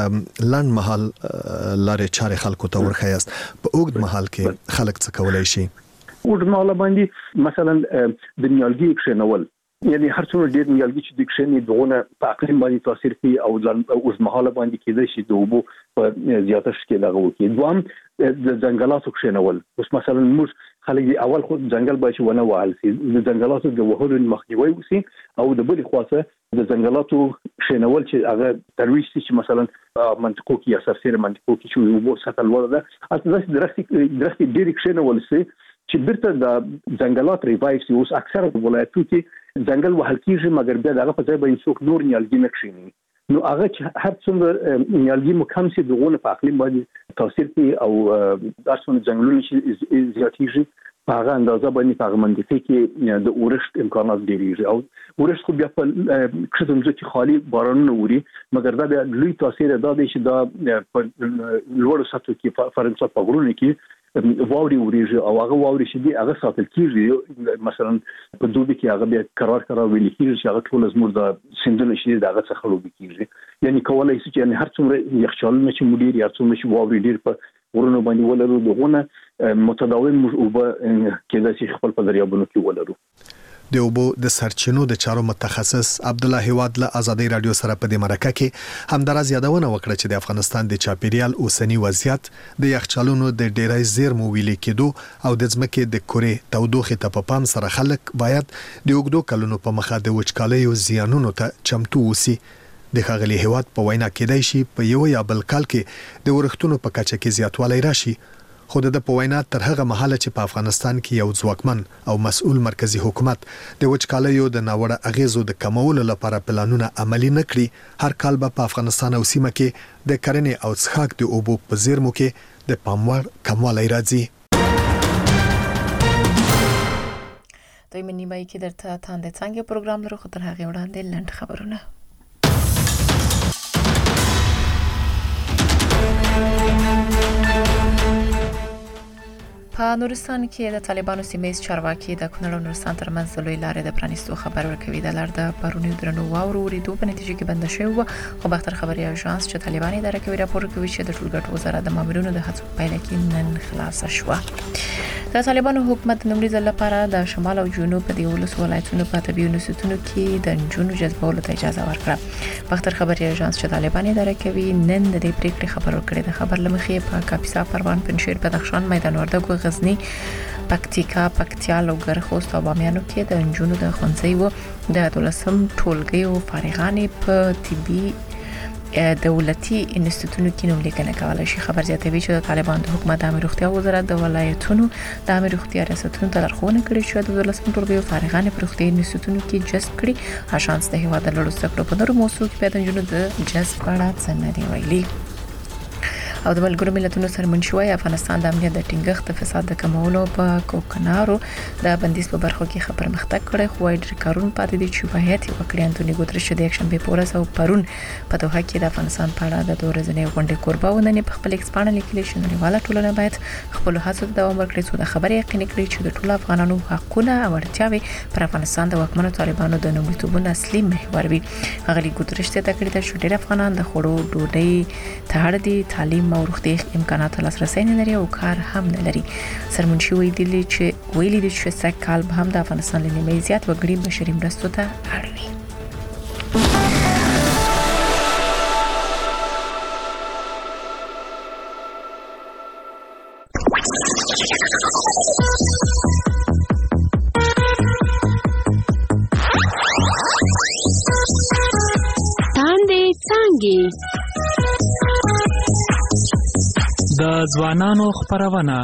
لاند محل لارې چارې خلکو ته ورخیاست په اوږد محل کې خلک څه کولای شي؟ اوږد محل باندې مثلا د نیالګي کښنول یعنی هر څومره ډیر نیالګي چې د کښنې دغه په اقلیم باندې تاثیر کوي او اوږد محل باندې کېدای شي د اوبو په زیاتش کې دغه وکړي. دوام د ځنګلاتو کښنول اوس مثلا موږ خلک اول خو ځنګل باید ونه وهل شي د ځنګلاتو د وهلو مخنیوي وشي او د بل خواصه د ځنګلاتو کښنول چې هغه ترویج شي چې مثلا منطقو کې یا سرسره منطقو کې چې وبو سطح لوړ ده اته درختي درختي ډیر کښنول شي چې بیرته د ځنګلات ریوایو شي. اوس اکثره ولایتو کې ځنګل وهل کیږي مګر بیا دغه په ځای باندې څوک نور نیالګي نه کښیني نو هغه چې هر څومره نیالګي مکم سي دغه په اقلیم باندې تاثیر کوي او داسونه ځنګلونه چې زیاتېږي په هغه اندازه باندې په هغه منطقه کې د اورښت امکانات ډېریږي او اورښت خو بیا په کښتم ځکه خالي بارانونه ووري مګر دا بیا لوی تاثیر دا دی چې دا په لوړ سطح کې فرنسا په غرونو کې واوري وريږي او هغه واوري چې دی هغه ساتل کیږي مثلا په دوبي کې هغه بیا قرار قرار ویل کیږي چې هغه ټول زموږ د سندل شي دغه څخه خلوب کیږي یعنی کولای شي چې هر څومره یخچالونه چې مدیر یا څومره چې واوري ډیر په ورونو باندې ولرو دغه متداوم او به کېدای شي خپل په دریابونو کې ولرو. د اوبو د سرچینو د چارو متخصص عبد الله هواد له ازادي رادیو سره په دې مرکه کې همدارز یادونه وکړه چې د افغانستان د چاپیریال اوسنی وضعیت د یخچالونو د ډیرای زیرمو ویلې کېدو او د ځمکې د کورې تودوخې ته په پام سره خلک باید د اوږدو کلونو په مخه د وچکالیو زیانونو ته چمتو اوسي. د ښاغلي هیواد په وینا کېدای شي په یو یا بل کال کې د ورښتونو په کچه کې زیاتوالی راشي، خو د په وینا تر هغه مهاله چې په افغانستان کې یو ځواکمن او مسؤل مرکزی حکومت د وچکالیو د ناوړه اغیزو د کمولو لپاره پلانونه عملي نکړي، هر کال به په افغانستان او سیمه کې د کرنې او څښاک د اوبو په زیرمو کې د پاموړ کموالی راځي. دوی منی بای کې درته تاند څنګه پروګرام لرو، خو تر هغه وړاندې لنډ خبرونه. په نورستان کې د طالبانو سیمه چارواکي د کونړ او نورستان ترمنځ د لوی لارې د پرانیستو خبر ورکوي. د لار د پرونی درنو واورو ورېدو په نتیجه کې بند شوی و، خو باختر خبري اژانس چې طالبان اداره کوي راپور کوي چې د ټولګټ وزارت د مامورینو د هڅو پایله کې نن خلاص شو. د طالبانو حکومت نومړي ځل لپاره د شمال او جنوب په دیولس ولایتونو په طبي یونیورسيټونو کې د جنونو جذبولو ته اجازه ورکړه. باختر خبري اژانس چې طالبان اداره کوي نن د دې پریکړې خبر ورکړي. د خبر لمخې په کاپیسا، پروان، پنجشیر، بدخشان، میدان وردګو، غزنی، پکتیکا، پکتیا، لوګر، خوست او بامیانو کې د جنونو د خونځي د دولسم ټولګي او فارغانې په طبي دولتي انسټیټیوټونو کې نوم لیکنه کولای شي. خبر زیاتوي چې د طالبان د حکومت د روغتیا وزارت د ولایتونو د روغتیا ریاستونو ته لارښوونه کړې چې د دولسم ټولګي فارغان په روغتیا انسټیټیوټونو کې جذب کړي. اژانس د هیواد د لوړو زده کړو په نورو موضوع کې په دنجونو د جذب اړه څه نه دی ویلي. او د ملګرو ملتونو سرمنشوي افغانستان د امنیت د ټینګښت د فساد د کمولو په کوکنارو د بندیز په برخو کې خبر مختک کړي، خو ډېر کارون پاتې دي چې وایي چې وکړي. انټونی ګوتریش د یک شنبه پورس او پرون په دوحه کې د افغانستان په اړه د دوه ورځې غونډې کوربه ونني په خپل ایکسپانډ لیکلي چې نړیواله ټولنه باید خپل هڅو ته دوام ورکړي څو د خبرې یقیني کړي چې د ټولو افغانانو حقونه او اړتیاوې پر افغانستان د واکمنو طالبانو د نوموړتوبونو اصلي محور وي. هغه ګوتریش ته تکړه د شوډیر افغانان د خړو ډوډۍ ته دي، تعلیم او روغتیا امکانات لاسرسي نه لري او کار هم نه لري. سرمنشي ویلي چې ویلي دي چې سږ کال به هم د افغانستان له نیمه زیات وګړي بشري مرستو ته اړوي. تاندې څنګه د ځوانانو خبرونه.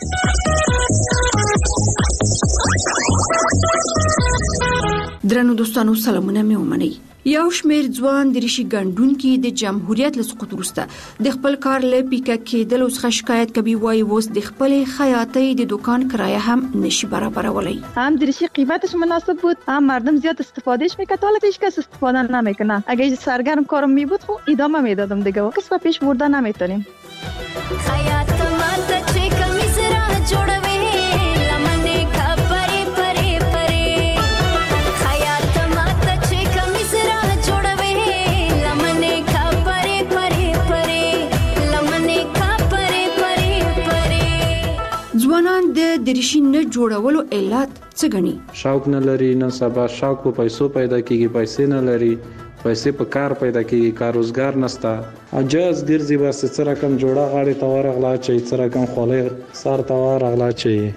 درنو دوستانو سلامونه مې ومنئ. یو شمېر ځوان د ریشي ګڼډون کې د جمهوریت له سقوط وروسته د خپل کار له پیکه کېدل او څخه شکایت کوي. وایي اوس د خپل خیاطۍ د دکان کرایه هم نشي برابرولای. هم درشی قیمتش مناسب بود، هم مردم زیاد استفادهش میکرد. حالا هیچ کس استفاده نمیکنه. اگه سرگرم کارم می بود خب ادامه میدادم دیگه. کس به پیش برده نمیتونیم. خیاط ماته چې کمیس را جوړوي لمنې کا پرې پرې پرې خیاط ماته چې کمیس را جوړوي لمنې کا پرې پرې پرې لمنې کا پرې پرې پرې. ځوانان د دریشي نه جوړولو علت څه ګڼي؟ شوق نه لري، نن سبا شوق په پیسو پیدا کیږي، پیسې نه لري، پیسې په کار پیدا کیږي، کار روزګار نشته. اجازه ګرځي بس څه رقم جوړه غاړي توار غلا چي، څه رقم خولې سار توار غلا چي.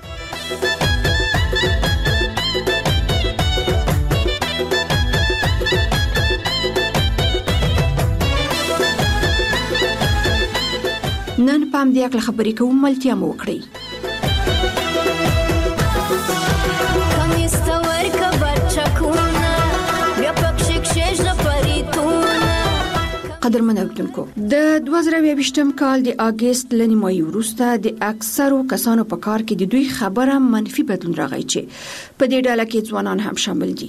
نن پام دې خپل خبرې کوم ملتیا مو وکړي. قدرمن اوریدونکو، د دوه زره یوویشتم کال د اگست لنیمایي وروسته د اکثرو کسانو په کار کې د دوی خبره منفي بدلون راغی چې په دې ډله کې ځوانان هم شامل دي.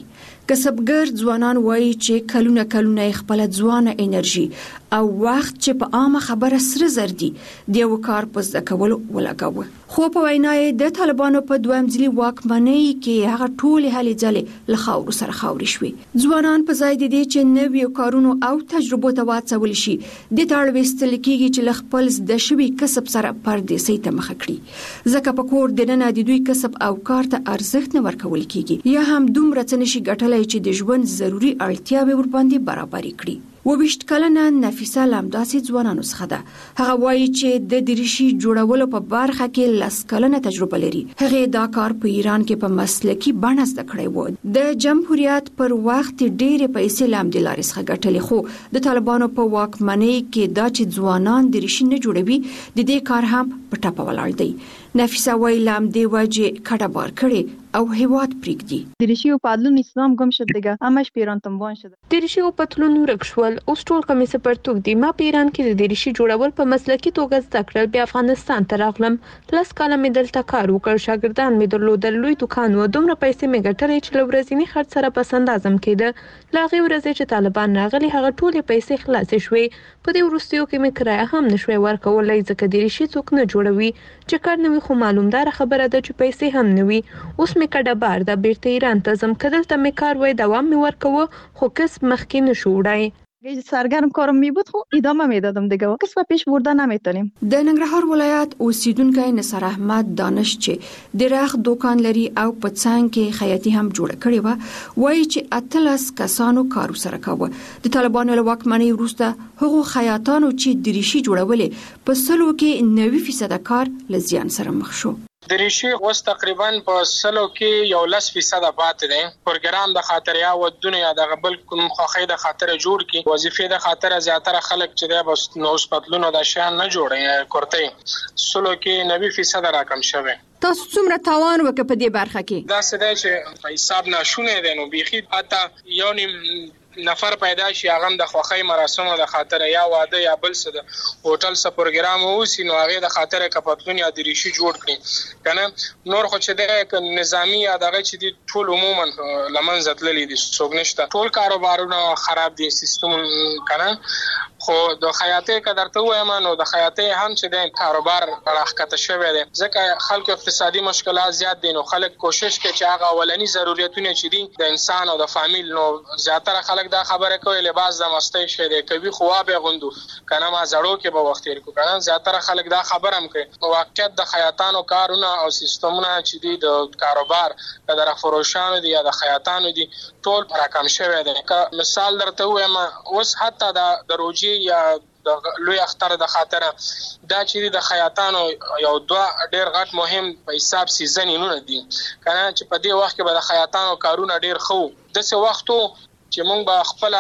کسبګر ځوانان وایي چې کلونه کلونه خپل ځوانه انرژي او وخت چې په عامه خبره سره زر دي د یو کار په زده کولو ولګاوه. خو په وینا یې د طالبانو په دویم ځلي واکمنۍ کې هغه ټولې هلې ځلې له خاورو سره خاورې شوې. ځوانان په ځای د دې چې نویو کارونو او تجربو ته واڅول شي د تاړ وستل کېږي چې له خپل د شوي کسب سره پردیسۍ ته مخه کړي، ځکه په کور دننه د دوی کسب او کار ته ارزښت نه ورکول کېږي یا هم دومره څه نشي ګټلی چې د ژوند ضروري اړتیاوې ورباندې برابرې کړي. وبشت کلنه نفیسه لمداسي ځوانانو څخه ده. هغه وایي چې د دریشي جوړولو په برخه کې لس کلنه تجربه لري. هغه دا کار په ایران کې په مسلکي بڼه زده کړی و. د جمهوریت پر وخت ډېرې پیسې لامدې لارې څخه ګټلې، خو د طالبانو په واکمنۍ کې دا چې ځوانان دریشي نه جوړوي د دې کار هم په ټاپه ولاړ دی. نفیسه وایي لامدې وجه کډه بار کړي او هیواد پریږدي. دریشی و پتلون اسلام گم شد دیگه، همش پیران تنبان شده. دریشی و پتلون ورک شول، اوس ټول کمیس پرتوک دي. ما په ایران کې د دریشي جوړول په مسلکي توګه زده کړل، بیا افغانستان ته راغلم. لس کاله مې دلته کار وکړ، شاګردان مې درلودل، لوی دکان و، دومره پیسې مې ګټلې چې له ورځني خرڅ سره پس اندازم کېده. له هغې ورځې چې طالبان راغلي هغه ټولې پیسې خلاصې شوې. په دې وروستیو کې مې کرایه هم نشوی ورکولی ځکه دریشي څوک نه جوړوي. چې کار نه وي خو معلومداره خبره ده چې پیسې هم نه وي. اوس مې کډه بار ده، بیرته ایران ته ځم. که دلته مې کار وای دوام مې ورکوه، خو کسب مخکې نشو وړی. سرگرم کارم می بود خب ادامه میدادم دیگه، کس پیش برده نمیتونیم. د ننګرهار ولایت اوسیدونکی نصر احمد دانش چې د رخ دکان لري او په څنګ کې خیاطي هم جوړه کړې و، وایي چې اتلس کسانو کار سره کاوه. د طالبانو له واکمنۍ وروسته هغو خیاطانو چې دریشي جوړولې په سلو کې نوي فیصد کار له زیان سره مخ شو. دریشي اوس تقریبا په سلو کې یو لس فیصد پاتې دی. پروګرام د خاطر یا ودونه یا د بل کوم خوخې د خاطر جوړ کی وظیفې د خاطر زیاتره خلک چې د بس نو پتلونو د شان نه جوړي کورته سلو کې نوي فیصد راکم شوه. تاسو څومره تاوان وکړ په دې برخه کې؟ دا څه دی چې په حساب ناشونه دي، نو بيخي اته یو نیم نفر پیدا شي هغه د خوخی مراسمو د خاطر یا واده یا بل څه د هوټل څخه پروګرام ووسی، نو هغه د خاطر کپتون یا دریشي جوړ کړي کنه. نور خو چې د نظامی یا دغه چې د ټول عموما لمنځه تللی دي، څوک نشته، ټول کاروبارونه خراب دي سیستم کنه. خو د خیاطۍ کدرته وایم نو د خیاطۍ هم چې د کاروبار راخته شوی دی ځکه خلکو اقتصادي مشکلات زیات دي، نو خلک کوشش کوي چې هغه اولنی ضرورتونه چې دي د انسان او د فامیل، نو زیاتره خلک دا خبره کوي لباس د مستی شه دی کوي خو به غوندو کنه ما زړو کې به وخت تیر کو کنه. زیاتره خلک دا خبره هم کوي. واقعیت د خیاطانو کارونه او سیستمونه چې دي د کاروبار د فروشانو دي یا د خیاطانو دي ټول راکم شوی دی. مثال درته وایم اوس حتی د دروجي یا د لوی اختر د خاطر دا چې د خیاطانو یو دوه ډیر غټ مهم په حساب سیزنونه دي کنه چې په دې وخت کې به د خیاطانو کارونه ډیر خو د څه وختو چې مونږ به خپل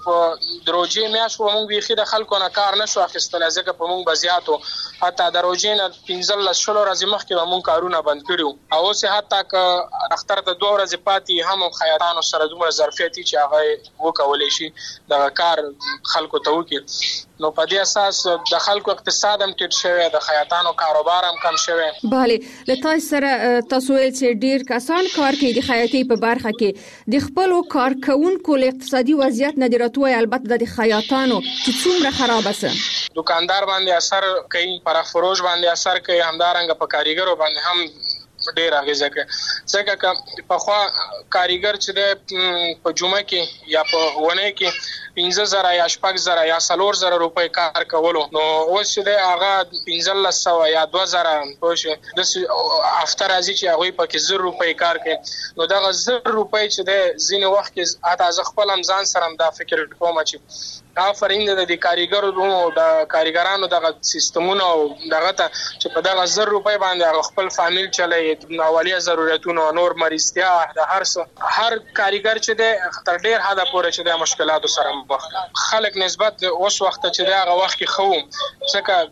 په دروجي میاشو مونږ بيخي د خلکو نه کار نشو اخیستل ځکه په مونږ بزیاتو حتی دروجي نه پنځل شلو ورځې مخکې به مونږ کارونه بند کړو او اوس حتی ک اختر ته دوه ورځې پاتې هم خیاطانو سره دومره ظرفیتي چې هغه وکولای شي د کار خلکو ته وکړي. نو په دې اساس د خلکو اقتصاد هم ټیټ شوی، د خیاطانو کاروبار هم کم شوی. bale له تاسو سره تاسو ول چې ډیر کسان کار کوي د خیاطۍ په برخه کې د خپل کارکونکو له اقتصادي وضعیت نه دراتوي، البته د خیاطانو چې څومره خراب است. دکاندار باندې اثر کوي، پر فروش باندې اثر کوي، همدارنګ په کاریګرو باندې هم ډیر اغیزه کوي ځکه چې په خوا کاریګر چې د په جمعه کې یا په ونه کې پنځه زره یا شپږ زره یا څلور زره روپۍ کار کولو، نو اوس چې د هغه پنځلس سوه یا دوه زره پوه د هفته راځي چې هغوی پکې زر روپۍ کار کوي. نو دغه زر روپۍ چې د ځینې وخت کې حتی زه خپل هم ځان سره هم دا فکر کوم چې آفرین د دې کاریګرو د کاریګرانو دغه سیستمونه او دغه ته چې په دغه زر روپۍ باندې خپل فامیل چلای اولیه ضرورتونه نور مریضتیا د هر څه هر کاریګر چې د تر ډیر حد پورې چې د مشکلاتو سره مخ خلک نسبت اوس وخت چې دغه وخت کې خو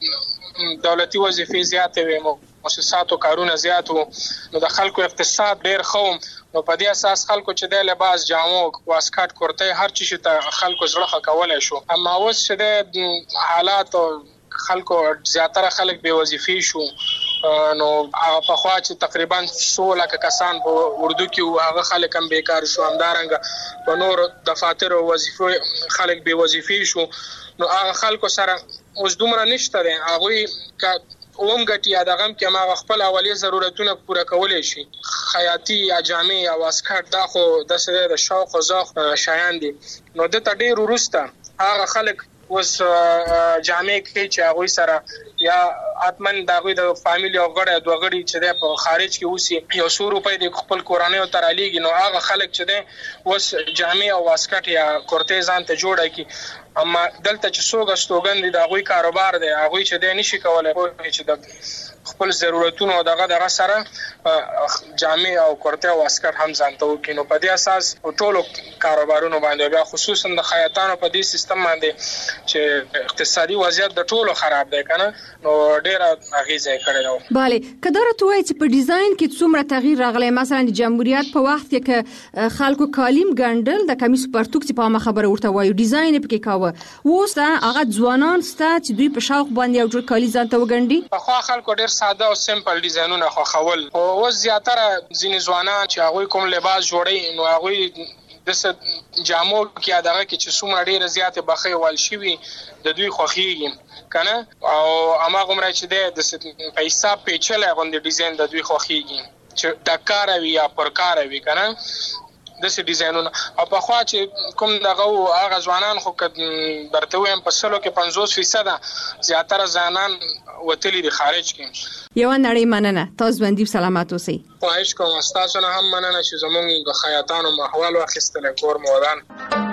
ځکه دولتي وظیفې زیاتې وي، مؤسساتو کارونه زیات وو، نو د خلکو اقتصاد ډیر خو نو په دې اساس خلکو چې د لباس جامو واسکټ کورته هر چی چې خلکو زړه کولای شو. اما اوس چې د حالات خلکو زیاتره خلک بے وظیفي شو نو هغه په خوا چې تقریبا څو لک کسان په اردو کې هغه خلک هم بیکار شو، همدارنګه په نور دفاتر او وظیفو خلک بې وظیفې شو. نو هغه خلکو سره اوس دومره نشته دی، هغوی اوم ګټي یا دغه کې ما خپل اولیه ضرورتونه پوره کولای شي. خیاطي یا جامې یا واسکټ دا خو د سره د شوق او ذوق شایان دي. نو د تډیر ورسته هغه خلک اوس جامې کې چې هغه سره یا اتمن دغه د فامیلی او غړي دوه غړي چې په خارج کې اوسي یو څو روپۍ د خپل کورانه او ترالیږي، نو هغه خلک چې ده اوس جامې او واسکټ یا کورتیزان ته جوړه کی. اما دلته چې څوګه ستوګن دي دا غوي کاروبار دی، هغه چې ده نشي کولای چې د خپل ضرورتونو او دغه دغه سره جامې او کورته او واسکټ هم ځانته وکړي. نو په دې اساس ټولو کاروبارونو باندې بیا خصوصا د خیاطانو په دې سیستم باندې چې اقتصادي وضعیت د ټولو خراب دی کنه، نو ډیره اغیزه کړې ده. bale کدار ته وایي چې په ډیزاین کې څومره تغییر راغلی، مثلا د جمهوریت په وخت کې ک خلکو کالیم ګندل د کمیس پرتوک چې په ما خبره ورته وایي ډیزاین پکې کاوه، اوس هغه ځوانان ستا چې دوی په شوق باندې یو جوړ کالی ځانته وګندي. په خو خلکو ډیر ساده او سمپل ډیزاینونه خو خول او اوس زیاتره ځینې ځوانان چې هغه کوم لباس جوړي نو هغه د څه جامو کې دغه کې چې څومره ډیره زیاته بخې وال شي د دوی خوخیږي کنه، او اما کومره چې د پیسې پیچلې غوندې ډیزاین د دوی خوخیږي چې ټکار وي یا پرکار وي کنه د څه ډیزاینونه. او په خوا چې کوم دغه هغه ځوانان خو درته وایم په سلو کې پنځوس فیصد زیاتره ځوانان وتلی د خارج کې. یو نړۍ مننه، تاسو باندې سلامات اوسئ. خواهش کوم تاسو نه هم مننه چې زموږ د خیاطانو محوال واخیستل کور مودان.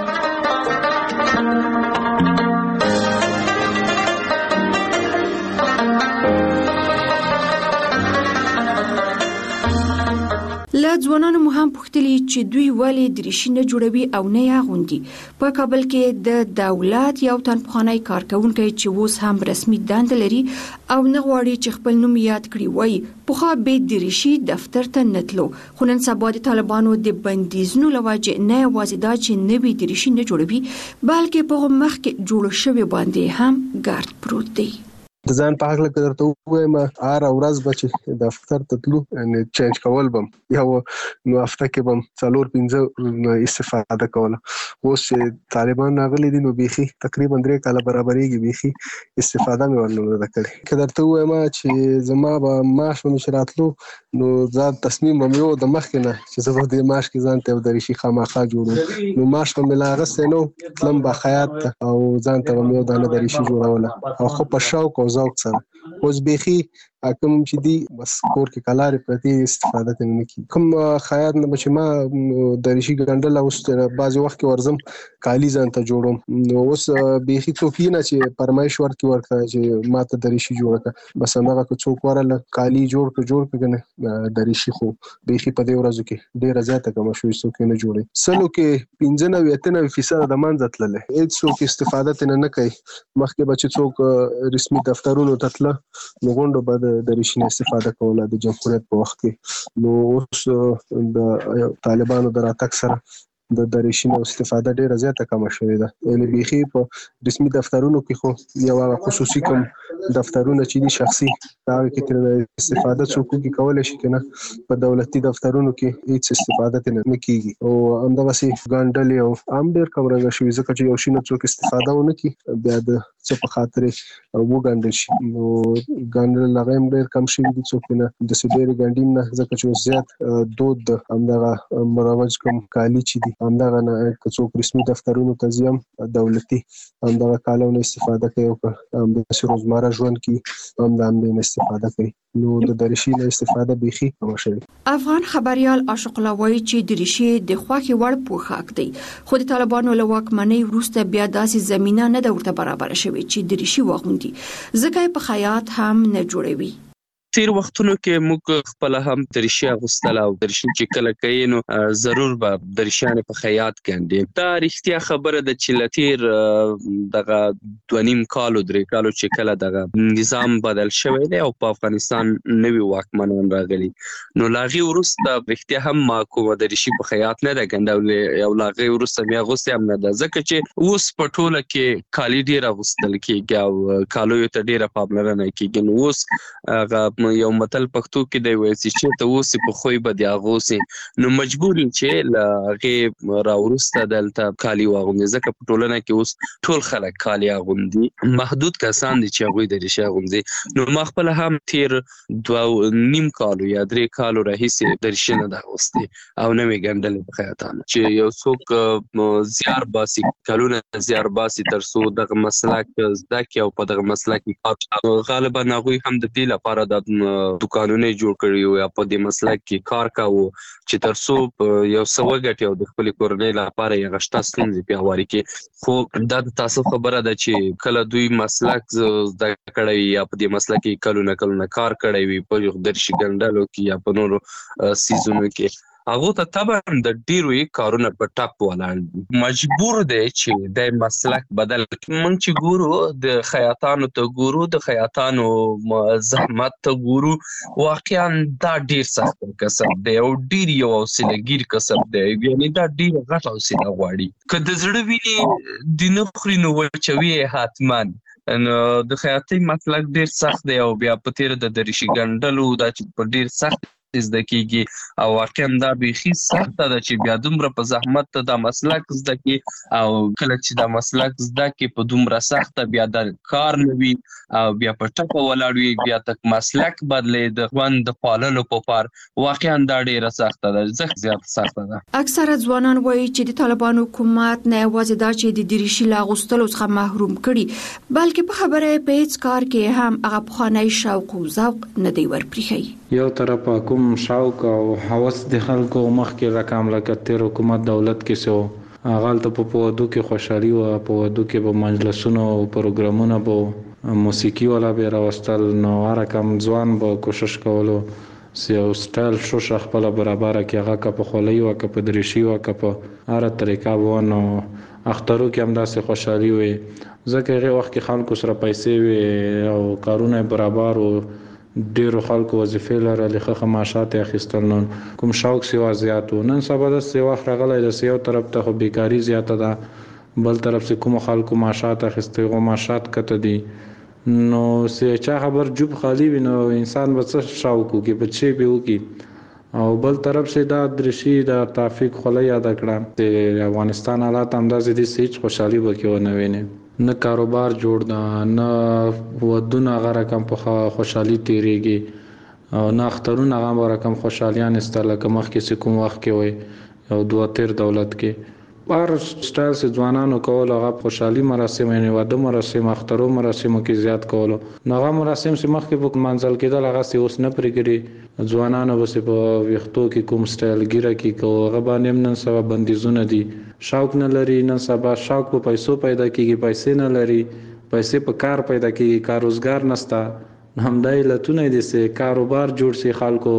لا ځوانانو مو هم پوښتلي چې دوی ولې دریشي نه جوړوي او نه یې اغوندي. په کابل کې د دولت یو تن پخوانی کارکونکی چې اوس هم رسمي دنده لري او نه غواړي چې خپل نوم یاد کړي وایي پخوا به دریشي دفتر ته نه تلو، خو نن سبا د طالبانو د بندیزونو له وجې نه یوازې دا چې نوي دریشي نه جوړوي بلکې په هغه مخکې جوړ شوي باندې هم ګارد پروت دی. د ځان په حق لکه درته وایم هر ورځ به چې دفتر ته تلو یعنې چینج کول بم یو نو هفته کې بم څلور پنځه استفاده کوله. اوس چې طالبان راغلي دي نو بیخي تقریبا درې کاله برابرېږي بیخي استفاده مې ورنه نه کړې. که درته وایم چې زما به معاش به مې راتلو نو ځان تصمیم به مې یو د مخکې نه چې زه به دې معاش کې ځان ته یو دریشي خامخا جوړوم، نو معاش به مې لا اخیستی نه و، تلم به خیاط ته او ځان ته به مې یو دانه دریشي جوړوله او خو په شوق او ذوق سره. اوس بیخي کوم چې دی بس کور کې کلارې پرتی استفاده ته نه کی کوم خیاط نه بچ ما دریشي ګندل اوس بعض وخت کې ورزم کالی ځان ته جوړوم. نو اوس بیخي څوک نه چې پرمایش ورکړي ورته چې ما ته دریشي جوړه کړه، بس هغه څوک ورله کالی جوړ کړ جوړ کړنه دریشي خو بیخي په دې ورځو کې ډیره زیاته کوم شوې څوک نه جوړي. سلو کې پنځه نوي اتنه فیصد د منځ تلله هیڅ څوک استفاده ته نه کوي. مخکې بچ څوک رسمي دفترونو ته تل نو غونډه بعد د ریشي استفاده کوله د جمهوریت په وخت کې. نو اوس د طالبانو د راتګ سره د دریشي نو استفاده ډیره زیاته کم شوې ده. یعنی بیخي په رسمي دفترونو کې خو یو خصوصي کوم دفترونه چې دي شخصي دا کې تر استفاده څوک کې کولای شي کنه، په دولتي دفترونو کې هیڅ استفاده نه کیږي او همدغسي ګاندلې او عام ډیر کم رنګ شوی ځکه چې یو شي نه څوک استفاده ونه کی بیا د څه په خاطر وګاندل شي. نو ګاندل لغیم ډیر کم شوی دي څوک نه د سیډیر ګاندیم نه ځکه چې زیات دود همدغه مروج کوم کالی چې دي همدغه نه څوک رسمي دفترونو ته ځم دولتي همدغه کالونه استفاده کوي او هم د روزمره ژوند کې هم د هم استفاده کوي. نو د دریشي نه استفاده بیخي کم شوی. افغان خبريال عاشق الله وایي چې دریشي د خوخي وړ پوښاک دی، خو د طالبانو له واکمنۍ وروسته بیا داسې زمينه نه د ورته برابر شوی چې دریشي واغوندي ځکه په خیاط هم نه جوړوي. تیر وختونو کې موږ خپل هم دریشي اغوستل او دریشي چې کله کوي نو ضرور به دریشانه په خیاط ګنډي. دا رښتیا خبره ده چې لتیر دغه دونیم کالو درې کالو چې کله دغه نظام بدل شوی دی او په افغانستان نوی واکمنان راغلي نو لاغي ورسته رښتیا هم ما کومه دریشي په خیاط نه ده ګنډول او لاغي ورسته مې اغوستې هم نه ده ځکه چې اوس په ټوله کې کالی ډیر اغوستل کېږي او کالو ته ډیره پاملرنه کېږي. نو اوس هغه یو متل پښتو کې دی وایي چې ته اوس په خوې به دی اغوسي نو مجبور چې لغه راورسته دلته کالی واغوندي ځکه په ټولنه کې اوس ټول خلک کالی اغوندي محدود کسان دي چې هغه د ریشه اغوندي نو ما خپل هم تیر دوه نیم کالو یا درې کالو راهیسې د ریشه نه دا اغوستي او نه مې ګنډلې په خیاطانه چې یو څوک زیار باسي کلونه زیار باسي تر څو دغه مسلک زده کړي او په دغه مسلک کې غالبا هغوی هم د دې لپاره د دکانونه جوړ کړي یا په دې مسلک کې کار کوي چې تر څو یو څه وګټي او د خپل کورنۍ لپاره یې غشته ستونزې پیاوړي کړي خو دا د تاسو خبره ده چې کله دوی مسلک زده کړی یا په دې مسلک کې کلونه کلونه کار کړی وي په درشي ګنډلو کې یا په نورو سیزونو کې هغه ته طبعا د ډیرو کارونه په ټاپ ولاړ مجبور دی چې د مسلک بدل مونږ چې ګورو د خیاطانو ته ګورو د خیاطانو زحمت ته ګورو واقعا دا ډیر سخت کسب دی او ډیر یو حوصله‌ګیر کسب دی یعنی دا ډیر غټ حوصله غواړي که د زړه ویني د نه خوري نو وچوي حتمان نو د خیاطۍ مسلک ډیر سخت دی او بیا په تیر د دریشي ګنډلو دا چې په ډیر سخت زده کیږي او واقعا دا بیخي سخته ده چې بیا دومره په زحمت ته دا مسلک زده کی او کله چې دا مسلک زده کی په دومره سخته بیا د کار نه وي او بیا په ټکو ولاړ وي بیا تک مسلک بدلې د خوند د پاللو په پار واقعا دا ډیره سخته ده زخ زیات سخته ده اکثره ځوانان وایي چې د طالبانو حکومت نه یوازې دا چې د دریشي لا غوستلو څخه محروم کړي بلکې په خبره په هیڅ کار کې هم هغه پخوانی شوق او ذوق نه دی ورپریخي یو طرف کوم شوق او هوس د خلکو مخکې رقم لکه تیر حکومت دولت کې سو غلط په پودو کې خوشحالي او په ودو کې به مجلسونو او پروګرامونه به موسیقي ولا به راوستل نو رقم ځوان به کوشش کولو سیو سټایل شو شخپل برابر کې هغه کا په خولي او کا په دریشي او کا په هر طریقه وونه اخترو کې هم داسې خوشحالي وي ځکه هغه وخت کې خلکو سره پیسې وي او کارونه برابر او ډیرو خلکو وظیفې لرلې ښه معاشات اخیستل نن کوم شوق سیوا زیاتو نن سبا د سیوا راغلی د سیو طرف ته خو بیکاری زیاته ده بل طرف سے کوم خلکو معاشات اخیستي غو معاشات کته دي نو سې چا خبر جوب خالی وي نو انسان به څه شوق کوي بچي به وکي او بل طرف سے دا درشي دا ترافیک خله یاد کړه د افغانستان حالات اندازې دي سېچ خوشحالي وکيو نه ویني نه کاروبار جوړ ده نه ودونه غره کم په خوشحالي تیریږي او نه اخترونه غره رقم خوشحالیان استله کوم کې کوم وخت کې وي او دوه تیر دولت کې بار سټایل سے ځوانانو کول هغه خوشحالي مراسم یعنی واده مراسم اخترو مراسمو کې زیات کول نو هغه مراسم چې مخکې په منځل کېدل هغه سي اوس نه پرېږي ځوانانو بس په وختو کې کوم سټایل ګیره کې کو هغه باندې نن سبا بندیزونه دي شوق نه لري نن سبا شوق په پیسو پیدا کیږي پیسې نه لري پیسې په کار پیدا کیږي کار روزګار نشته همدای لتونه دي سه کاروبار جوړ سي خلکو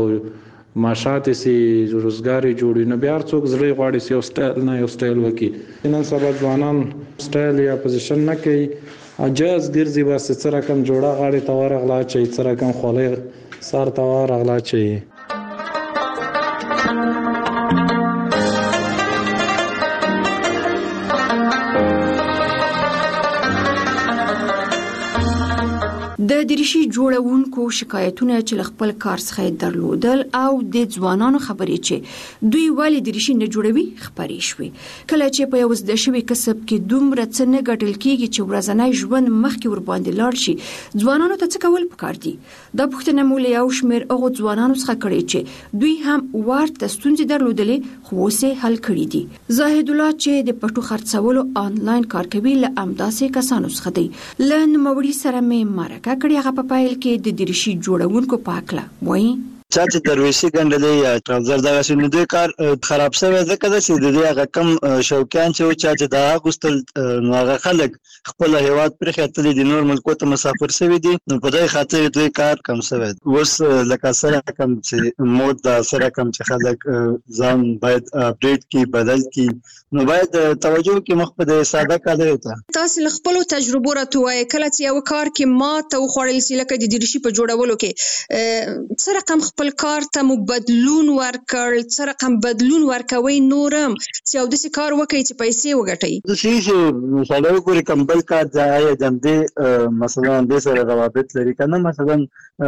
معاشات سي روزګار جوړي نه بیا څوک زړه غواړي سي او سټایل نه یو سټایل وکي نن سبا ځوانان سټایل یا پوزیشن نه کوي اجازه ګرځي بس سره کم جوړه غاړي تور غلا چي سره کم خولې سار تور غلا چي د دریشي جوړونکو شکایتونه چې خپل کار څخه درلودل او د ځوانانو خبرې چې دوی ولی دریشي نه جوړوي خبرې شوې کله چې په یو زده شوی کسب کې دومره څه نه ګټل کیږي چې ورځنی ژوند مخکې ور باندې لاړ شي ځوانانو ته څه کول پکار دي دا پوښتنه مو له یو شمېر هغو ځوانانو څخه کړې چې دوی هم ورته ستونزې درلودلې خو اوس یې حل کړي دي زاهد الله چې د پټو خرڅولو آنلاین کار کوي له همداسې کسانو څخه دی له نوموړي سره مې مرکه کړې هغه په پایل کې د دریشي جوړونکو پاکله وایي چا چې درویشي ګنډلې یا ټراوزر دغه شنو دوی کار خراب شوی ځکه چې د دې هغه کم شوقیان چې چا چې دا غوستل نو هغه خلک خپل هیواد پر خاطر د نور ملکو ته مسافر شوی دي نو په دې خاطر دوی کار کم شوی اوس لکه سره کم چې مود دا سره کم چې خلک ځان باید اپډیټ کی بدل کی نو باید توجه کې مخ په ساده کار ته تاسو خپل تجربه راټوي کله چې یو کار کې ما ته خوړل سي لکه د دریشي په جوړولو کې سره کم خپل کار ته مو بدلون ورکړ، څه رقم بدلون ورکوي نورم چې او داسې کار وکړي چې پیسې وګټي؟ د شي چې سړی وګوري کمبل کار ځای جمدې مثلا د سره روابط لري کنه، مثلا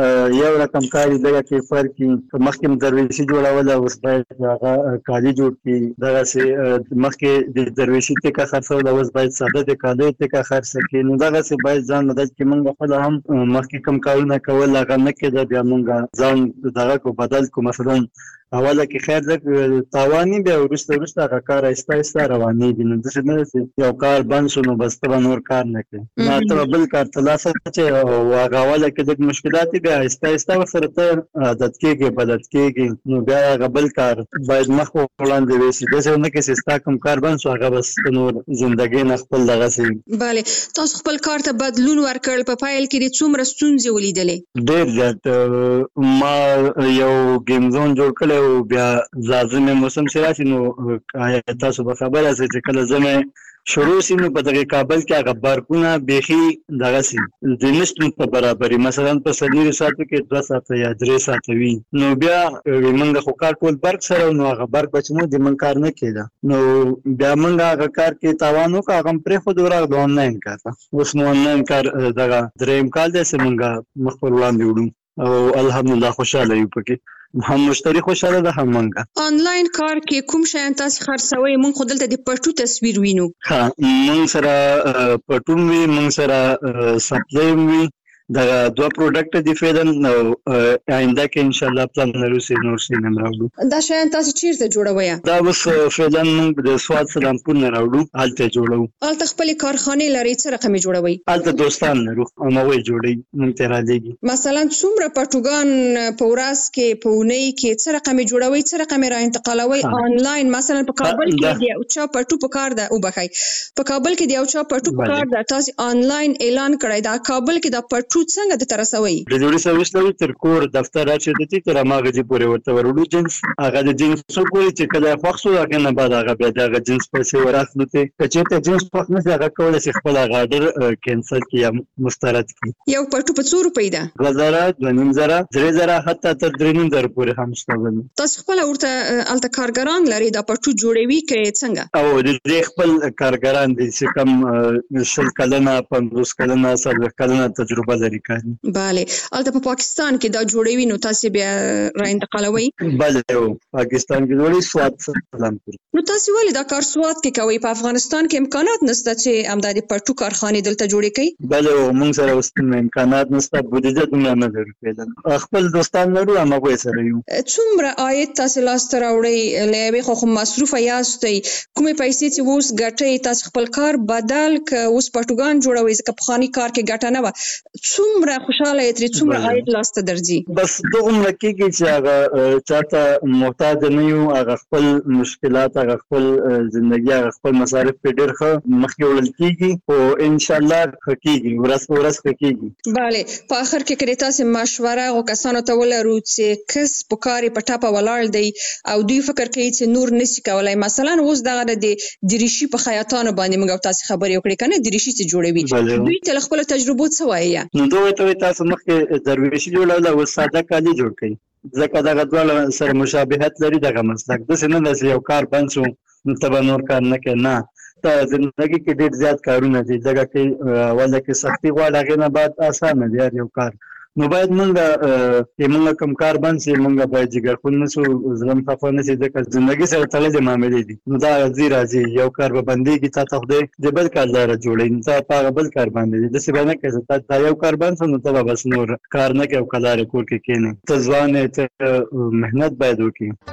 یو رقم کاری دغه کې فرق کی مخکې درویشي جوړول او اوس باید هغه کالي جوړ کړي، دغه سي مخکې د درویشي ته خرڅول اوس باید ساده د کالي ته خرڅ کړي، نو دغه سي باید ځان مدد کې موږ خپل هم مخکې کم کارونه کول هغه نه کېده، بیا موږ ځان دغه کو بدل کو، مثلا اوله کې خیر لږ تاواني بیا وروسته وروسته هغه کار آهسته آهسته روانېږي، نو داسې نه ده چې یو کار بند شو نو بس ته به نور کار نه کوې، نه ته به بل کار ترلاسه کړې او هغه اوله کې لږ مشکلات بیا آهسته آهسته ورسره ته عادت کېږي بلد کېږي، نو بیا هغه بل کار باید مخ وړاندې وشي، داسې نه کې چې ستا کوم کار بند شو هغه بس نور زندګۍ نه خپل دغسې. بله، تاسو خپل کار ته بدلون ورکړ، په پایل کې دې څومره ستونزې ولیدلې؟ ډېر زیات. ما یو ګیم زون جوړ کړی او بیا لازم موسم چې راشي نو آیا تاسو به خبره سئ چې کله زمې شروع شي نو په دغه کابل کې هغه بارکونه بیخي دغسې د نشتون په برابري، مثلا په څلورو ساعتو کې دوه ساعته یا درې ساعته وي، نو بیا موږ خو کار ټول برق سره نو هغه برق به چې مو د موږ کار نه کېده، نو بیا موږ هغه کار کې تاوان وکړو، هغه هم پرېښود ورغلو د آنلاین کار ته. اوس مو آنلاین کار دغه درېیم کال دی چې موږ مخ پر وړاندې وړو او الحمدلله خوشحاله یو پکې، هم مشتری خوشاله ده هم موږ. آنلاین کار کې کوم شیان تاسو خرڅوي؟ موږ خو دلته د پټو تصویر وینو. ها، موږ سره پټون وی، موږ سره سپلای وی، دا دوه پروډکټ دي فعلا او آینده کې ان شاء الله پلان لرو چې نور شي نم راوړو. دا شیان تاسو چیرته جوړوي؟ دا اوس فعلا موږ د سواد سلامپور نه راوړو، هلته جوړو. هلته خپل کارخانه لري، څه رقم جوړوي؟ هلته دوستان لرو او موږ جوړي، موږ ته را لګي. مثلا څومره پټوګان په ورځ کې په اونۍ کې څه رقم جوړوي، څه رقم را انتقالوي آنلاین؟ مثلا په کابل کې دی او چا پټو په کار ده او بخای په کابل کې دی او چا پټو په کار ده، تاسو آنلاین اعلان کړی دا کابل کې دا پټو څنګه د ترسوي؟ د جوړي سرویس لري تر کور دفتر راځي د تي تر ماغه جی پورې ورته ورولو جنس هغه د جنس پورې چې کله خوښ هغه نه بعد هغه بیا د جنس پیسې وراسلو ته چې ته جنس خوښ نه هغه کولای شي خپل هغه آرډر کینسل کړي یا مسترد کړي. یو پټو په څو روپۍ ده؟ غزاره دونیم زره درې زره حتی تر درې زره پورې هم شته. تاسو خپل ورته الته کارګران لري دا پټو جوړوي کې څنګه؟ او د خپل کارګران دي چې کوم شل کلنه پنځوس کلنه څلور کلنه تجربه لري. بله، البته په پاکستان کې دا جوړوي نو تاسو بیا را انتقالوي؟ بله، پاکستان کې جوړي سواد سلامپور. نو تاسو ولې دا کار سواد کې کوي؟ په افغانستان کې امکانات نشته چې امدادي پټو کارخانه دلته جوړې کړي؟ بله، موږ سره اوس امکانات نشته، بودیجه دومره نه لرو، خپل دوستان لرو هم هغوی سره یو. څومره عاید تاسو لاسته راوړئ؟ له یوې خوا خو مصروفه یاستئ، کومې پیسې چې اوس ګټئ تاسو خپل کار بدل که اوس پټوګان جوړوي ځکه پخواني کار کې ګټه نه وه، څومره خوشاله یې ترې څومره عاید لاسته درځي؟ بس دومره کېږي چې هغه چاته محتاج نه یو، هغه خپل مشکلات هغه خپل زندګي هغه خپل مصارف په ډېر ښه مخکې وړل کېږي او انشاءالله ښه کېږي، ورځ په ورځ ښه کېږي. بله، په آخر کې که تاسې مشوره هغو کسانو ته ولرو چې کس په کار یې په ټاپه ولاړ دی او دوی فکر کوي چې نور نشي کولی، مثلا اوس دغه د دریشي په خیاطانو باندې موږ او تاسې خبرې وکړې که نه دریشي چې جوړوي، دوی ته له خپلو تجربو څه وایي؟ نو دوی ته تاسو مخکې درویشي جوړوله او ساده کالي جوړ کړئ ځکه دغه دواړه سره مشابهت لري دغه مسلک، داسې نه ده چې یو کار بند شو نو ته به نور کار نه کوې، نه، ته زندګي کې ډېر زیات کارونه دي، ځکه کې اوله کې سختي غواړي، هغې نه بعد اسانه دی هر یو کار، نو باید موږ چې موږ کوم کار بند شي موږ باید جګرخون نه شو، زړه م خفه نه شي ځکه زندګي سره تړلې معاملې دي، نو دا راځي راځي یو کار به بندېږي، تا ته خدای د بل کار لاره جوړوي، نو ته په هغه بل کار باندې دي، داسې به نه کوې چې تا یو کار بند شو نو ته به بس نور کار نه کوې او کلارې کور کې کښېنې، ته ځوان یې، ته محنت باید وکړې.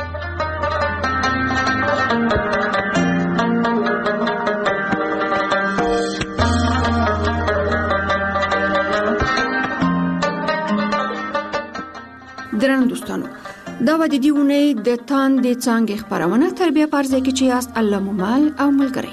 درنو دوستانو، دا و د دې اونۍ د تاندې څانګې خپرونه تر بیا په ځای کې چې یاست الله مو مل او ملګری.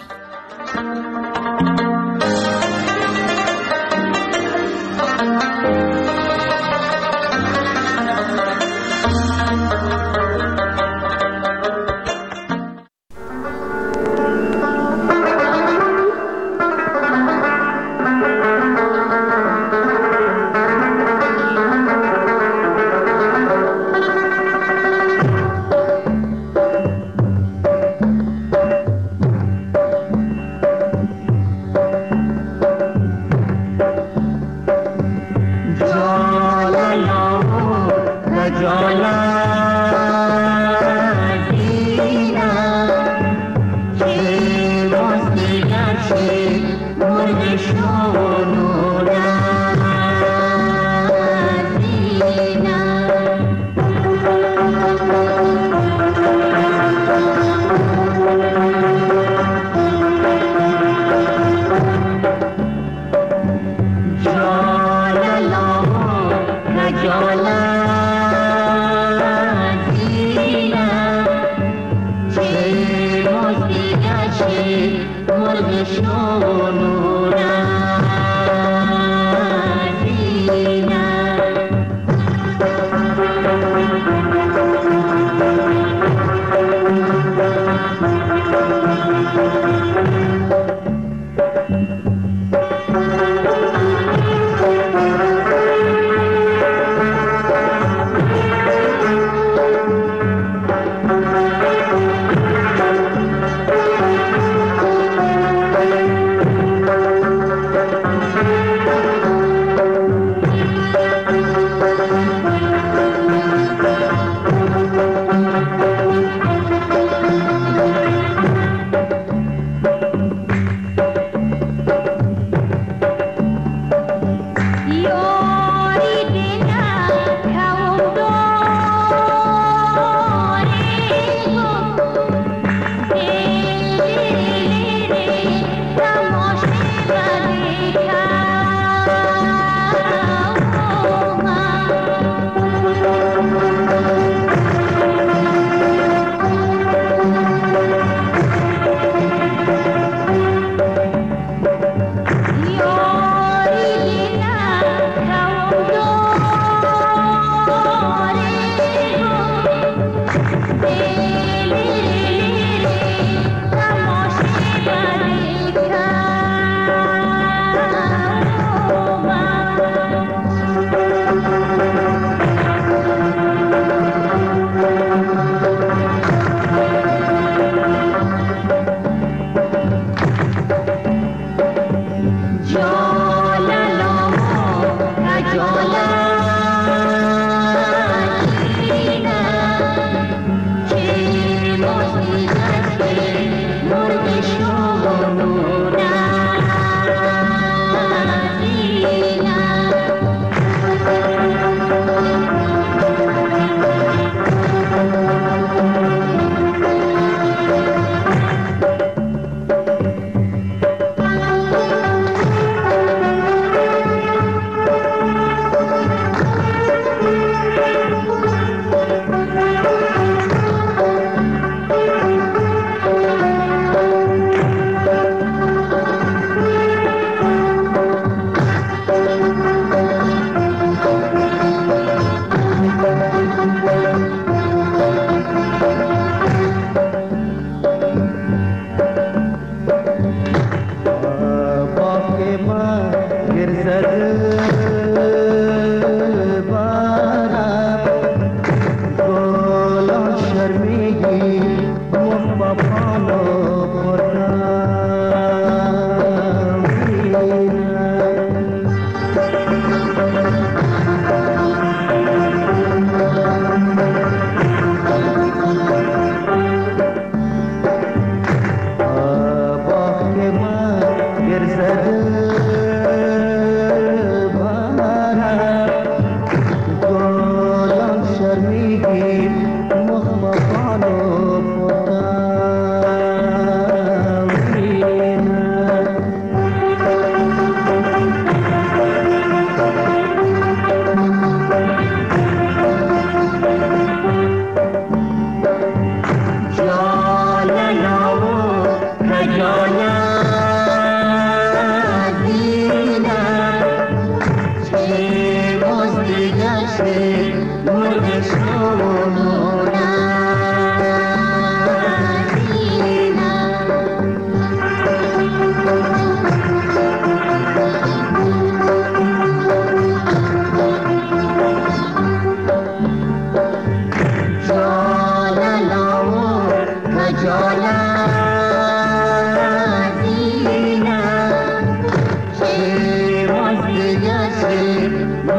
More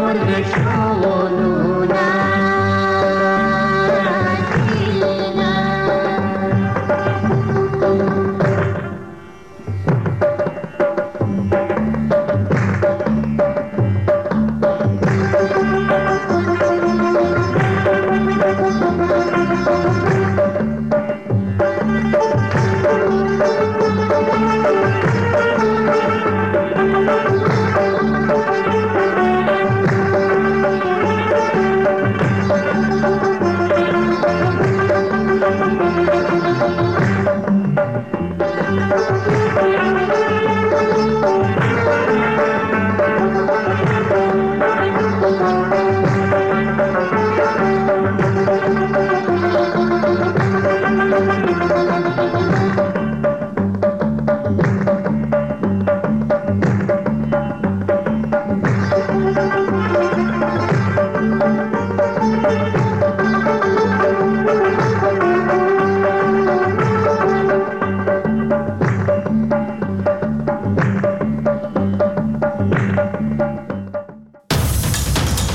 شامانو